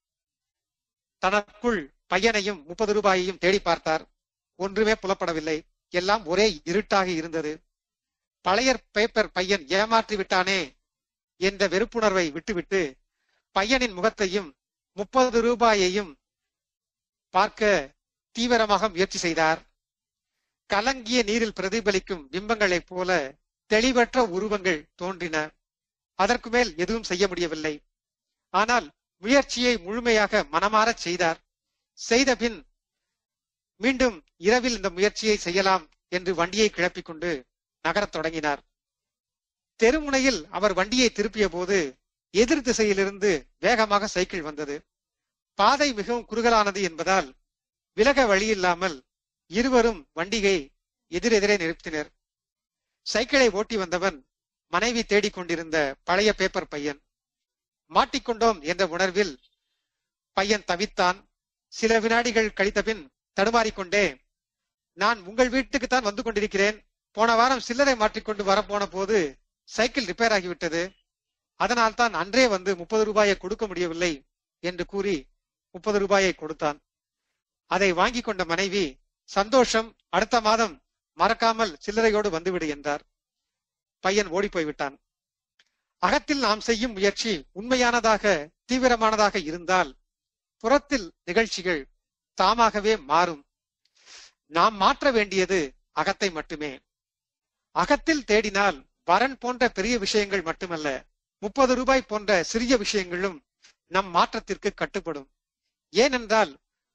A: தனக்குள் பையனையும் 30 ரூபாயையும் தேடி பார்த்தார். ஒன்றுமே புலப்படவில்லை. எல்லாம் ஒரே இருட்டாக இருந்தது. பழைய பேப்பர் பையன் ஏமாற்றி விட்டானே என்ற வெறுப்புணர்வை விட்டுவிட்டு பையனின் முகத்தையும் 30 ரூபாயையும் பார்க்க தீவிரமாக முயற்சி செய்தார். கலங்கிய நீரில் பிரதிபலிக்கும் பிம்பங்களைப் போல தெளிவற்ற உருவங்கள் தோன்றின. அதற்கு மேல் எதுவும் செய்ய முடியவில்லை. ஆனால் முயற்சியை முழுமையாக மனமாறச் செய்தார். செய்த பின் மீண்டும் இரவில் இந்த முயற்சியை செய்யலாம் என்று வண்டியை கிளப்பிக் கொண்டு நகரத் தொடங்கினார். தெருமுனையில் அவர் வண்டியை திருப்பிய போது எதிர் திசையிலிருந்து வேகமாக சைக்கிள் வந்தது. பாதை மிகவும் குறுகலானது என்பதால் விலக வழியில்லாமல் இருவரும் வண்டியை எதிரெதிரே நிறுத்தினர். சைக்கிளை ஓட்டி வந்தவன் மனைவி தேடிக்கொண்டிருந்த பழைய பேப்பர் பையன். மாட்டிக்கொண்டோம் என்ற உணர்வில் பையன் தவித்தான். சில வினாடிகள் கழித்த பின் தடுமாறிக்கொண்டே, நான் உங்கள் வீட்டுக்குத்தான் வந்து கொண்டிருக்கிறேன். போன வாரம் சில்லறை மாற்றிக்கொண்டு வரப்போன போது சைக்கிள் ரிப்பேர் ஆகிவிட்டது. அதனால் தான் அன்றே வந்து 30 ரூபாயை கொடுக்க முடியவில்லை என்று கூறி 30 ரூபாயை கொடுத்தான். அதை வாங்கி கொண்ட மனைவி, சந்தோஷம், அடுத்த மாதம் மறக்காமல் சில்லறையோடு வந்துவிடு என்றார். பையன் ஓடி போய்விட்டான். அகத்தில் நாம் செய்யும் முயற்சி உண்மையானதாக தீவிரமானதாக இருந்தால் புறத்தில் நிகழ்ச்சிகள் தாமாகவே மாறும். நாம் மாற்ற வேண்டியது அகத்தை மட்டுமே. அகத்தில் தேடினால் வரன் போன்ற பெரிய விஷயங்கள் மட்டுமல்ல, 30 ரூபாய் போன்ற சிறிய விஷயங்களும் நம் மாற்றத்திற்கு கட்டுப்படும். ஏனென்றால்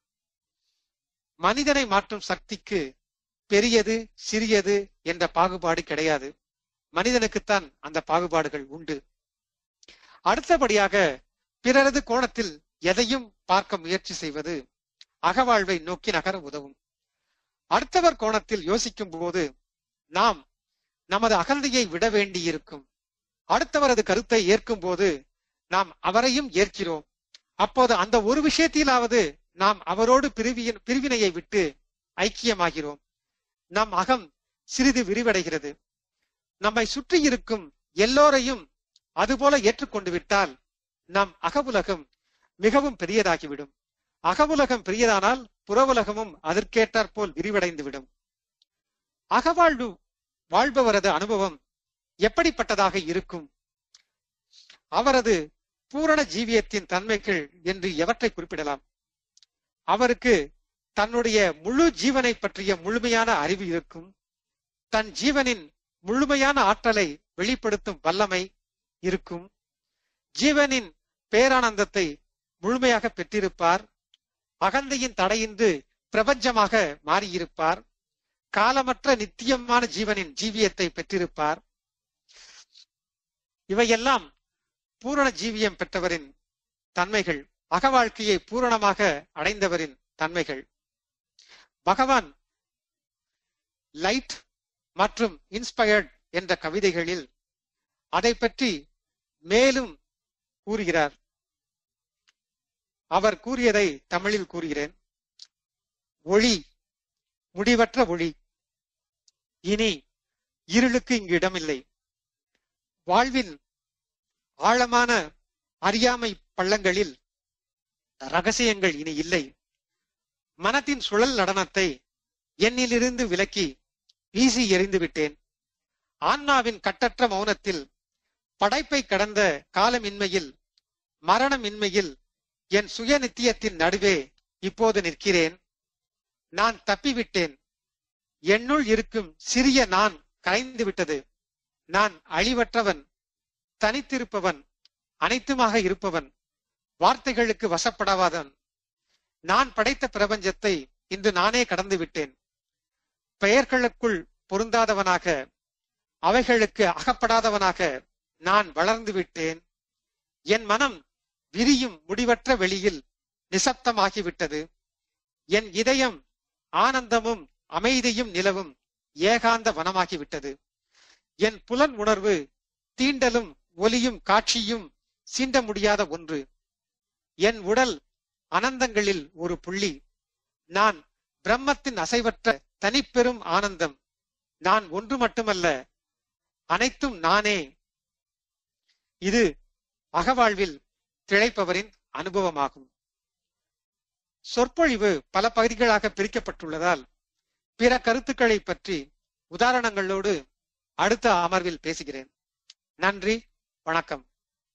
A: மனிதனை மாற்றும் சக்திக்கு பெரியது சிறியது என்ற பாகுபாடு கிடையாது. மனிதனுக்குத்தான் அந்த பாகுபாடுகள் உண்டு. அடுத்தபடியாக பிறரது கோணத்தில் எதையும் பார்க்க முயற்சி செய்வது அகவாழ்வை நோக்கி நகர உதவும். அடுத்தவர் கோணத்தில் யோசிக்கும் போது நாம் நமது அகந்தையை விட வேண்டியிருக்கும். அடுத்தவரது கருத்தை ஏற்கும் போது நாம் அவரையும் ஏற்கிறோம். அப்போது அந்த ஒரு விஷயத்திலாவது நாம் அவரோடு பிரிவினையை விட்டு ஐக்கியமாகிறோம். நம் அகம் சிறிது விரிவடைகிறது. நம்மை சுற்றி இருக்கும் எல்லோரையும் அதுபோல ஏற்றுக்கொண்டு விட்டால் நம் அகவுலகம் மிகவும் பெரியதாகிவிடும். அகவுலகம் பெரியதானால் புற உலகமும் அதற்கேற்றாற் போல் விரிவடைந்துவிடும். அகவாழ்வு வாழ்பவரது அனுபவம் எப்படிப்பட்டதாக இருக்கும்? அவரது பூரண ஜீவியத்தின் தன்மைகள் என்று எவற்றை குறிப்பிடலாம்? அவருக்கு தன்னுடைய முழு ஜீவனை பற்றிய முழுமையான அறிவு இருக்கும். தன் ஜீவனின் முழுமையான ஆற்றலை வெளிப்படுத்தும் வல்லமை இருக்கும். ஜீவனின் பேரானந்தத்தை முழுமையாக பெற்றிருப்பார். அகந்தையின் தடையின்றி பிரபஞ்சமாக மாறியிருப்பார். காலமற்ற நித்தியமான ஜீவனின் ஜீவியத்தை பெற்றிருப்பார். இவையெல்லாம் பூரண ஜீவியம் பெற்றவரின் தன்மைகள், அகவாழ்க்கையை பூரணமாக அடைந்தவரின் தன்மைகள். பகவான் லைட் மற்றும் இன்ஸ்பயர்ட் என்ற கவிதைகளில் அதை பற்றி மேலும் கூறுகிறார். அவர் கூறியதை தமிழில் கூறுகிறேன். ஒளி, முடிவற்ற ஒளி. இனி இருளுக்கு இங்கு இடமில்லை. வாழ்வின் ஆழமான அறியாமை பள்ளங்களில் ரகசியங்கள் இனி இல்லை. மனத்தின் சுழல் நடனத்தை என்னிலிருந்து விலக்கி வீசி எறிந்து விட்டேன். ஆன்மாவின் கட்டற்ற மௌனத்தில், படைப்பை கடந்த காலமின்மையில், மரணமின்மையில் என் சுய நித்தியத்தின் நடுவே இப்போது நிற்கிறேன். நான் தப்பிவிட்டேன். என்னுள் இருக்கும் சிறிய நான் கரைந்து விட்டது. நான் அழிவற்றவன், தனித்திருப்பவன், அனைத்துமாக இருப்பவன், வார்த்தைகளுக்கு வசப்படாதவன். நான் படைத்த பிரபஞ்சத்தை இன்று நானே கடந்து விட்டேன். பெயர்களுக்குள் பொருந்தாதவனாக, அவைகளுக்கு அகப்படாதவனாக நான் வளர்ந்து விட்டேன். என் மனம் விரியும் முடிவற்ற வெளியில் நிசப்தமாகிவிட்டது. என் இதயம் ஆனந்தமும் அமைதியும் நிலவும் ஏகாந்த வனமாகிவிட்டது. என் புலன் உணர்வு தீண்டலும் ஒலியும் காட்சியும் சீண்ட முடியாத ஒன்று. என் உடல் அனந்தங்களில் ஒரு புள்ளி. நான் பிரம்மத்தின் அசைவற்ற தனிப்பெரும் ஆனந்தம். நான் ஒன்று மட்டுமல்ல, அனைத்தும் நானே. இது அகவாழ்வில் திளைப்பவரின் அனுபவமாகும். சொற்பொழிவு பல பகுதிகளாக பிரிக்கப்பட்டுள்ளதால் பிற கருத்துக்களை பற்றி உதாரணங்களோடு அடுத்த அமர்வில் பேசுகிறேன். நன்றி, வணக்கம்.